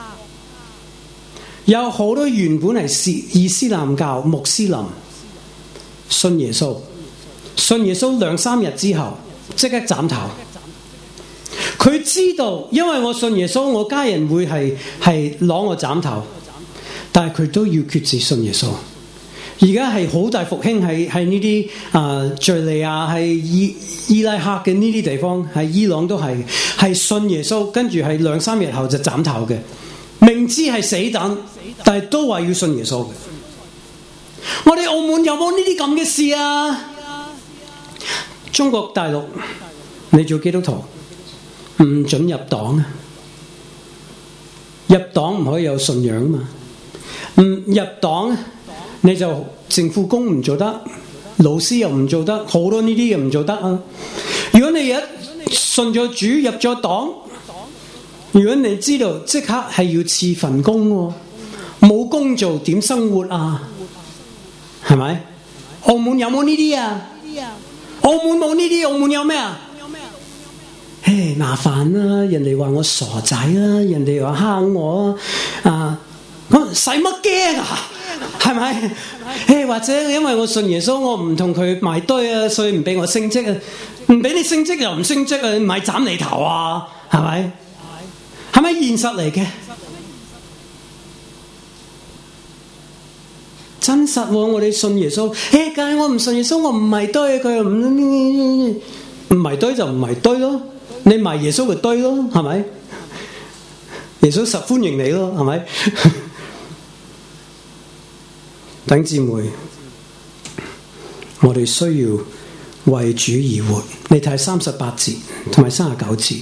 有好多原本係伊斯蘭教穆斯林信耶穌2-3日之後即刻斬頭。佢知道，因為我信耶穌，我家人會係攞我斬頭，但係佢都要決志信耶穌。而家係好大復興，喺呢啲敘利亞、係伊拉克嘅呢啲地方，喺伊朗都係信耶穌，跟住係2-3日後就斬頭嘅，明知係死等，但係都話要信耶穌嘅。我哋澳門有冇呢啲咁嘅事啊？中國大陸，你做基督徒唔准入黨啊！入黨唔可以有信仰啊嘛，唔入黨你就政府工唔做得，老師又唔做得，好多呢啲嘢唔做得啊！如果你一信咗主入咗黨，如果你知道即刻係要辭份工喎，冇工做點生活啊？係咪？澳門有冇呢啲啊？澳門冇呢啲，澳門有咩啊？ 麻煩啦，人哋話我傻仔啦，人哋話蝦我我使乜驚啊？係咪？或者因為我信耶穌，我唔同佢埋堆啊，所以唔俾我升職啊，唔俾你升職又唔升職啊，唔係斬你頭啊？係咪？係咪現實嚟嘅？真實喎，我哋信耶穌。但係我唔信耶穌，我唔埋堆，佢又唔埋堆就唔埋堆咯。你埋耶穌就堆咯，係咪？耶穌實歡迎你咯，係咪？弟兄姊妹，我哋需要為主而活。你睇38節同埋39節，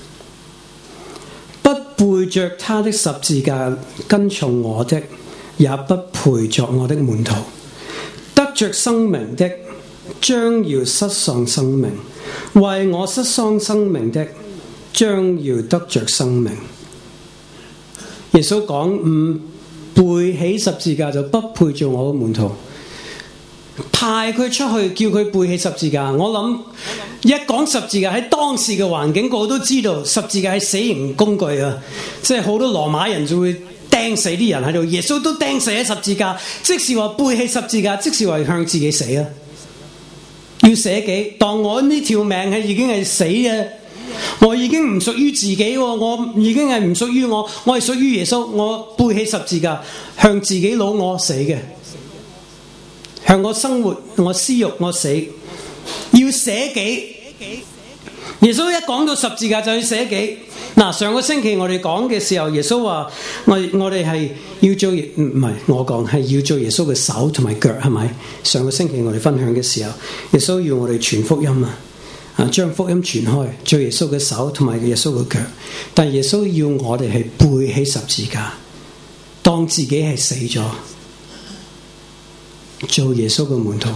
不背着他的十字架跟從我的，也不配作我的門徒。得着生命的，將要失喪生命；為我失喪生命的，將要得着生命。耶穌講唔背起十字架就不配做我嘅門徒，派佢出去叫佢背起十字架。我諗一講十字架喺當時嘅環境，個個都知道十字架係死刑工具啊！即係好多羅馬人就會釘死啲人喺度，耶穌都釘死喺十字架，即是話背起十字架，即是話向自己死啊！要捨己，當我呢條命係已經係死嘅。我已經唔屬於自己，我已經係唔屬於我係屬於耶穌。我背起十字架，向自己老我死嘅，向我生活，我私欲我死，要捨己。耶穌一講到十字架就要捨己。嗱，上個星期我哋講嘅時候，耶穌話我哋係要做，唔係我講係要做耶穌嘅手同埋腳，係咪？上個星期我哋分享嘅時候，耶穌要我哋傳福音啊！將福音傳開，做耶穌嘅手同埋耶穌嘅腳，但耶穌要我哋係背起十字架，當自己係死咗，做耶穌嘅門徒。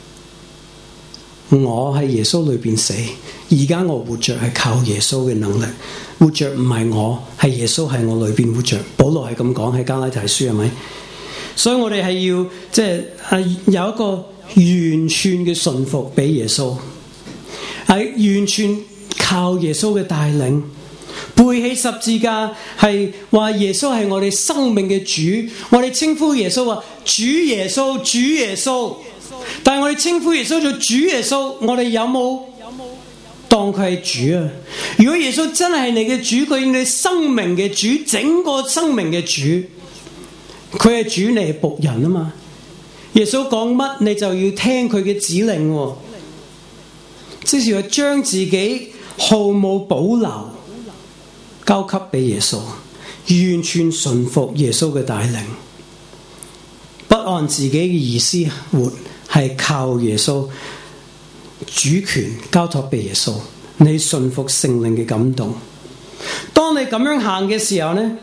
我喺耶穌裏邊死，而家我活着係靠耶穌嘅能力，活着唔係我，係耶穌喺我裏邊活着。保羅係咁講喺加拉太書，係咪？所以我哋係要即係有一個完全嘅順服俾耶穌。係完全靠耶穌嘅帶領，背起十字架係話耶穌係我哋生命嘅主，我哋稱呼耶穌話主耶穌，主耶穌。但係我哋稱呼耶穌做主耶穌，我哋有冇當佢係主啊？如果耶穌真係你嘅主，佢係你生命嘅主，整個生命嘅主，佢係主，你係僕人啊嘛。耶穌講乜你就要聽佢嘅指令喎。即是話將自己毫無保留交給俾耶穌，完全順服耶穌嘅帶領，不按自己嘅意思活，係靠耶穌主權交託俾耶穌。你順服聖靈嘅感動，當你咁樣行嘅時候呢，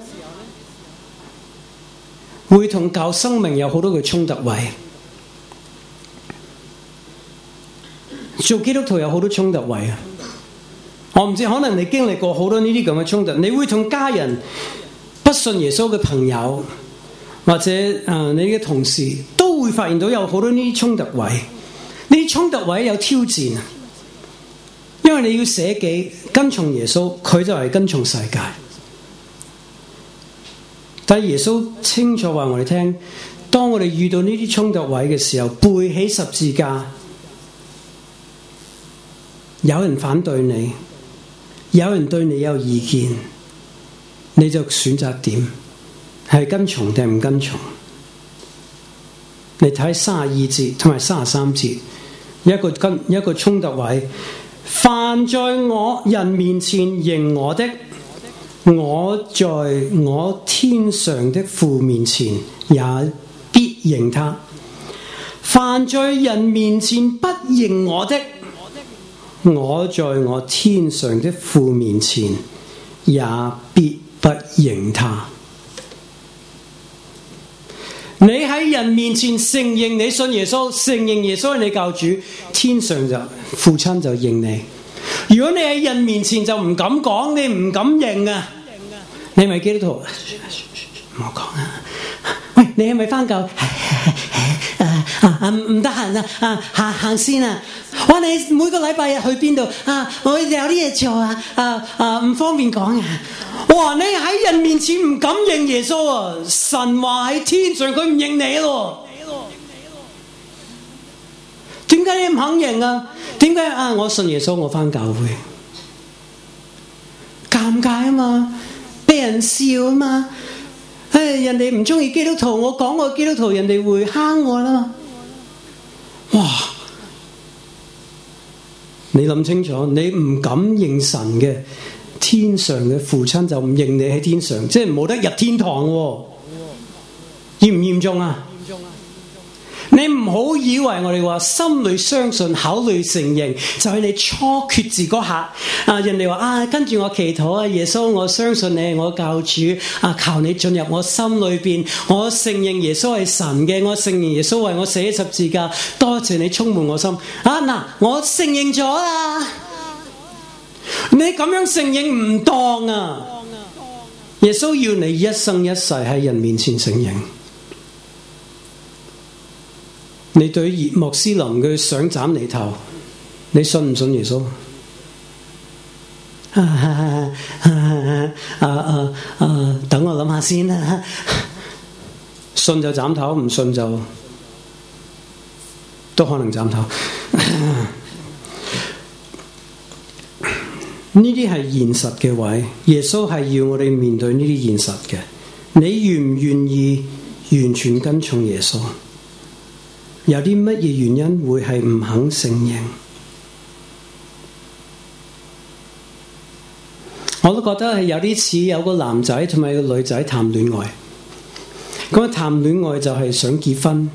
會同舊生命有好多嘅衝突位。做基督徒有好多衝突位啊！我唔知，可能你經歷過好多呢啲咁嘅衝突。你會同家人、不信耶穌嘅朋友，或者你嘅同事，都會發現到有好多呢啲衝突位。呢啲衝突位有挑戰，因為你要捨己跟從耶穌，佢就係跟從世界。但係耶穌清楚話我哋聽，當我哋遇到呢啲衝突位嘅時候，背起十字架。有人反對你，有人對你有意見，你就選擇點？係跟從定唔跟從？你睇32節同埋33節，一個衝突位。凡在我人面前認我的，我在我天上的父面前也必認他；凡在人面前不認我的，我在我天上的父面前也必不認他。你喺人面前承認你信耶穌，承認耶穌係你救主，天上就父親就認你。如果你喺人面前就唔敢講，你唔敢認啊，你係咪基督徒？唔好講啊！喂，你係咪返教？ 唔得閒啊，行先啊！哇，你每個禮拜日去邊度啊？我有啲嘢做啊，唔方便講啊！哇，你喺人面前唔敢認耶穌啊！神話喺天上，佢唔認你咯。點解你唔肯認啊？點解啊？我信耶穌，我返教會，尷尬啊嘛，俾人笑啊嘛。人哋唔中意基督徒，我講我基督徒，人哋會蝦我啦。哇！你諗清楚，你唔敢認神嘅天上嘅父親，就唔認你喺天上，即係冇得入天堂喎。嚴唔嚴重啊？你唔好以為我哋話心裏相信，口裏承認，就係你初決志嗰下人哋話跟住我祈禱啊，耶穌，我相信你係我救主求你進入我心裏邊，我承認耶穌係神嘅，我承認耶穌為我寫十字架，多謝你充滿我心我承認咗啦。你咁樣承認唔當啊！耶穌要你一生一世喺人面前承認。你對於穆斯林佢想斬你頭，你信唔信耶穌？等我諗下先啦。信就斬頭，唔信就都可能斬頭。呢啲係現實嘅位，耶穌係要我哋面對呢啲現實嘅。你願唔願意完全跟從耶穌？有啲乜嘢原因會係唔肯承認？我都覺得係有啲似有個男仔同埋個女仔談戀愛。咁談戀愛就係想結婚，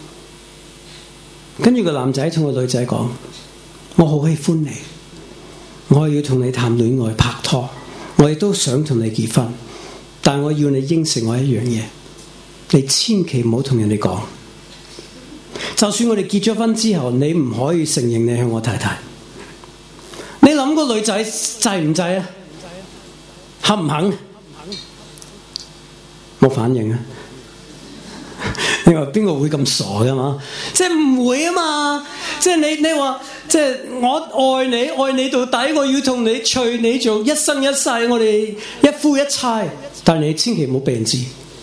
跟住個男仔同個女仔講：我好喜歡你，我要同你談戀愛拍拖，我亦都想同你結婚，但我要你應承我一樣嘢，你千祈唔好同人哋講。就算我哋結咗婚之後，你唔可以承認你係我太太。你諗個女仔制唔制啊？肯唔肯？冇反應啊！你話邊個會咁傻㗎嘛？即係唔會啊嘛！即係你話，即係我愛你到底，我要同你隨你做一生一世，我哋一夫一妻。但係你千祈唔好俾人知，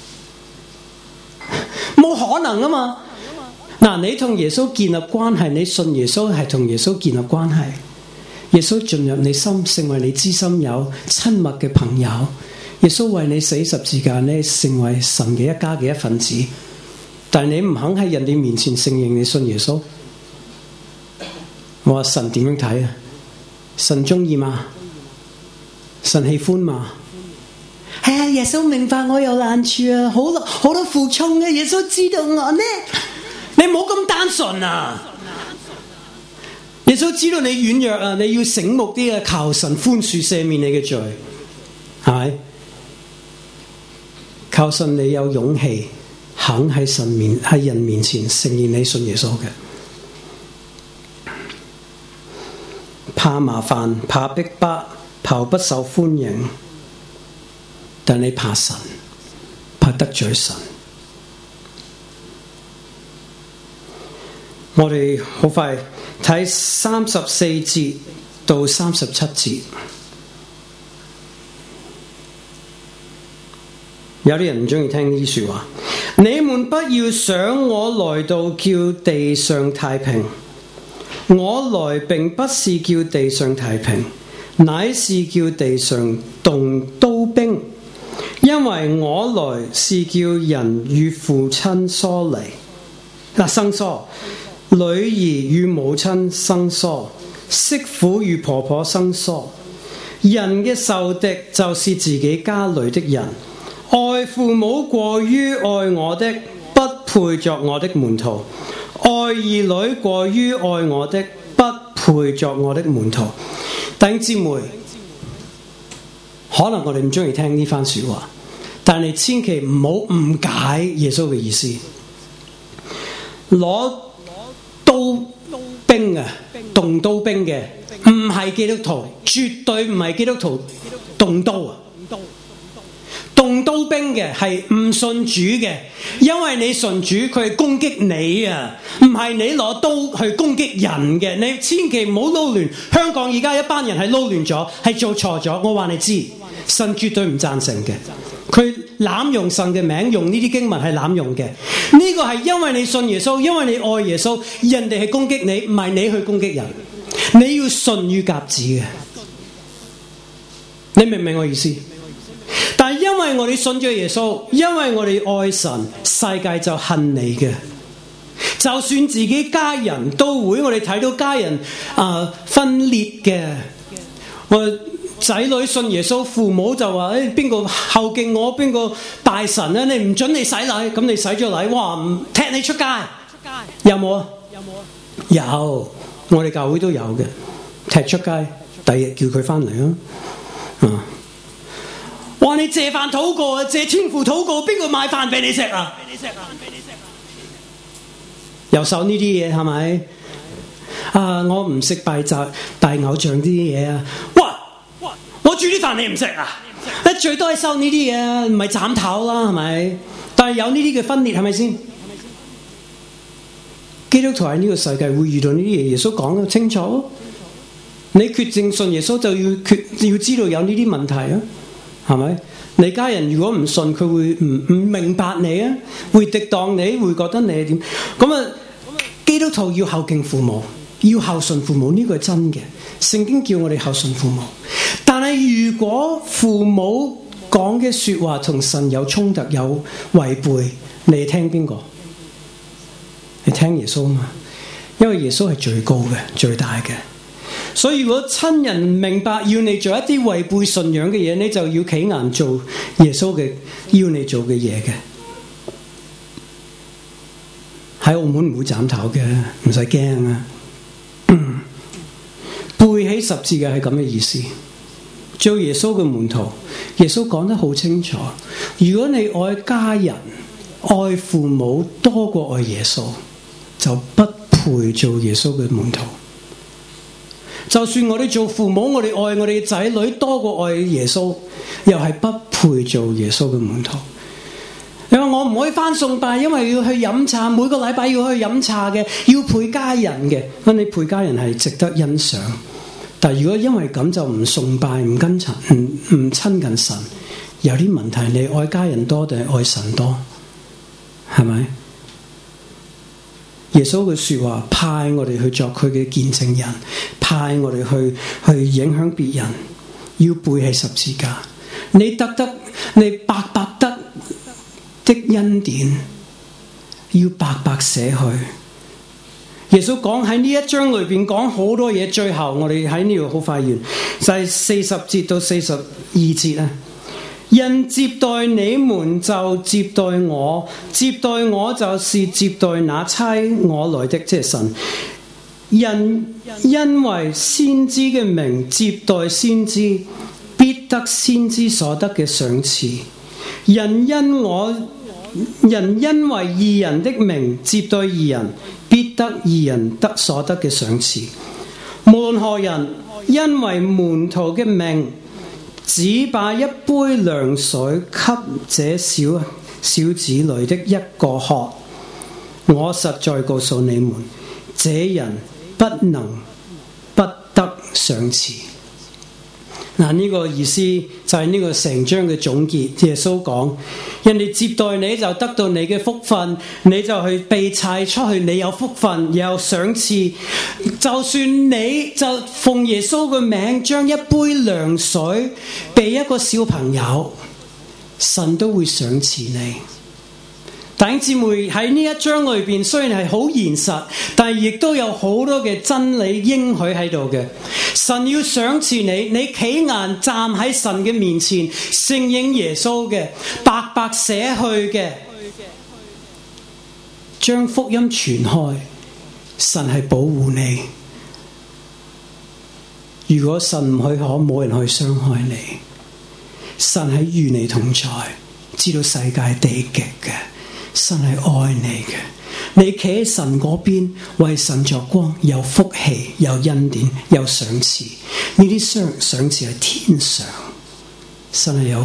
冇可能啊嘛！你同耶穌建立關係，你信耶穌係同耶穌建立關係，耶穌進入你心，成為你知心友、親密嘅朋友。耶穌為你死十字架，你成為神嘅一家嘅一份子。但係你唔肯喺人哋面前承認你信耶穌，我話神點樣睇啊？神中意嘛？神喜歡嘛？係啊，耶穌明白我有難處啊，好多負重嘅，耶穌知道我呢。你唔好咁單純啊！耶穌知道你軟弱啊，你要醒目啲啊，求神寬恕赦免你嘅罪，係咪？求神你有勇氣，肯喺人面前承認你信耶穌嘅。怕麻煩，怕逼迫，怕不受歡迎，但你怕神，怕得罪神。我哋好快睇34節到37節，有啲人唔中意聽呢啲說話。你們不要想我來到叫地上太平，我來並不是叫地上太平，乃是叫地上動刀兵，因為我來是叫人與父親疏離，生疏。女兒與母親生疏，媳婦與婆婆生疏。人嘅仇敵就是自己家裏的人。愛父母過於愛我的，不配作我的門徒；愛兒女過於愛我的，不配作我的門徒。弟兄姊妹，可能我哋唔中意聽呢番說話，但係千祈唔好誤解耶穌嘅意思。攞刀兵啊，動刀兵嘅唔係基督徒，絕對唔係基督徒動刀啊！刀動刀兵嘅係唔信主嘅，因為你信主佢係攻擊你啊，唔係你攞刀去攻擊人嘅。你千祈唔好撈亂。香港而家一班人係撈亂咗，係做錯咗。我話你知，神絕對唔贊成嘅。佢濫用神嘅名，用呢啲經文係濫用嘅。呢個係因為你信耶穌，因為你愛耶穌，人哋係攻擊你，唔係你去攻擊人。你要信與鴿子嘅，你明唔明我意思？但係因為我哋信咗耶穌，因為我哋愛神，世界就恨你嘅。就算自己家人都會，我哋睇到家人分裂嘅。我仔女信耶穌，父母就話：邊個後敬我，邊個拜神咧？你唔准你洗禮，咁你洗咗禮，哇！唔踢你出街，有冇啊？有，我哋教會都有嘅，踢出街，第二日叫佢翻嚟啊！話你借飯禱告啊，借天父禱告，邊個買飯俾你食啊？又受呢啲嘢係咪？我唔識拜偶像啲嘢啊！哇！我煮啲飯你唔食啊？你最多係收呢啲嘢，唔係斬頭啦，係咪？但係有呢啲嘅分裂係咪先？基督徒喺呢個世界會遇到呢啲嘢，耶穌講得清楚。你決定信耶穌就要知道有呢啲問題啊，係咪？你家人如果唔信，佢會唔明白你啊，會敵擋你，會覺得你係點？咁啊，基督徒要孝敬父母，要孝順父母，呢個係真嘅。聖經叫我哋孝順父母，但係如果父母講嘅說話同神有衝突、有違背，你聽邊個？你聽耶穌嘛？因為耶穌係最高嘅、最大嘅。所以如果親人唔明白要你做一啲違背信仰嘅嘢，你就要企硬做耶穌嘅要你做嘅嘢嘅。喺澳門唔會斬頭嘅，唔使驚啊！背起十字架係咁嘅意思。做耶穌嘅門徒，耶穌講得好清楚。如果你愛家人、愛父母多過愛耶穌，就不配做耶穌嘅門徒。就算我哋做父母，我哋愛我哋嘅仔女多過愛耶穌，又係不配做耶穌嘅門徒。你話我唔可以返崇拜，因為要去飲茶，每個禮拜要去飲茶嘅，要陪家人嘅。咁你陪家人係值得欣賞，但係如果因為咁就唔崇拜、唔跟隨、唔親近神，有啲問題。你愛家人多定係愛神多？係咪？耶穌嘅說話派我哋去作佢嘅見證人，派我哋去影響別人，要背起十字架。你白白得的恩典，要白白捨去。耶穌講喺呢一章裏邊講好多嘢，最後我哋喺呢度好快完，就係40節到42節啊。人接待你們就接待我，接待我就是接待那差我來的，即係神。人因為先知嘅名接待先知，必得先知所得嘅賞賜。人因為義人的名接待義人，必得義人所得嘅賞賜。無論何人因為門徒嘅名，只把一杯涼水給這小子裏的一個喝，我實在告訴你們，這人不能不得賞賜。嗱，呢個意思就係呢個成章嘅總結。耶穌講，人哋接待你就得到你嘅福分，你就去被差出去，你有福分，有賞賜。就算你就奉耶穌嘅名，將一杯涼水俾一個小朋友，神都會賞賜你。弟兄姊妹，喺呢一章裏邊，雖然係好現實，但係亦都有好多嘅真理應許喺度嘅。神要賞賜你，你企硬站喺神嘅面前，承認耶穌嘅，白白捨去嘅，將福音傳開，神係保護你。如果神唔許可，冇人可以傷害你。神係與你同在，知道世界地極嘅。神係愛你嘅，你企喺神嗰邊，為神作光，有福氣，有恩典，有賞賜。呢啲賞賜係天上，神係有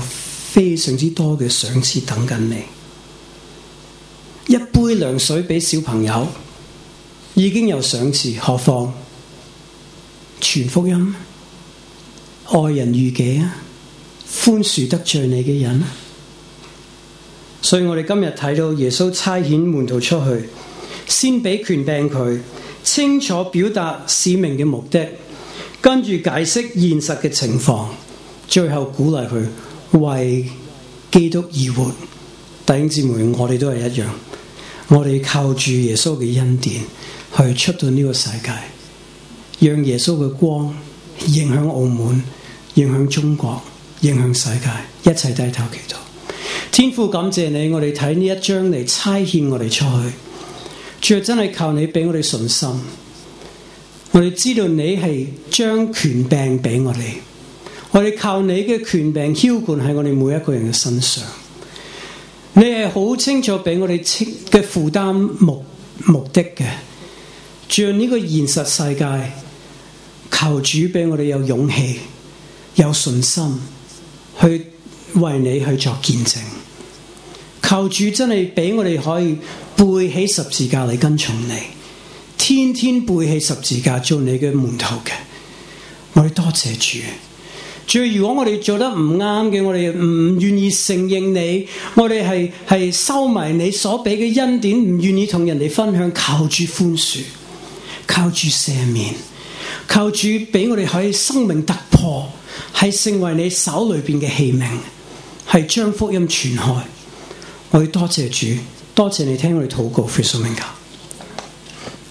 非常之多嘅賞賜等緊你。一杯涼水俾小朋友已經有賞賜，何況傳福音、愛人如己啊，寬恕得罪你嘅人啊。所以我哋今日睇到耶穌差遣門徒出去，先俾權柄佢清楚表達使命嘅目的，跟住解釋現實嘅情況，最後鼓勵佢為基督而活。弟兄姊妹，我哋都係一樣，我哋靠住耶穌嘅恩典去出到呢個世界，讓耶穌嘅光影響澳門，影響中國，影響世界，一齊低頭祈禱。天父，感謝你，我哋睇呢一章嚟差遣我哋出去，主要真係靠你俾我哋信心。我哋知道你係將權柄俾我哋，我哋靠你嘅權柄澆灌喺我哋每一個人嘅身上。你係好清楚俾我哋嘅負擔目的嘅，像呢個現實世界，求主俾我哋有勇氣、有信心去為你去作見證。求主真係俾我哋可以背起十字架嚟跟從你，天天背起十字架做你嘅門徒嘅。我哋多謝主。主，如果我哋做得唔啱嘅，我哋唔願意承認你，我哋係收埋你所俾嘅恩典，唔願意同人哋分享。求主寬恕，求主赦免，求主俾我哋可以生命突破，係成為你手裏邊嘅器皿，係將福音傳開。我哋多謝主，多謝你聽我哋禱告，奉耶穌名求。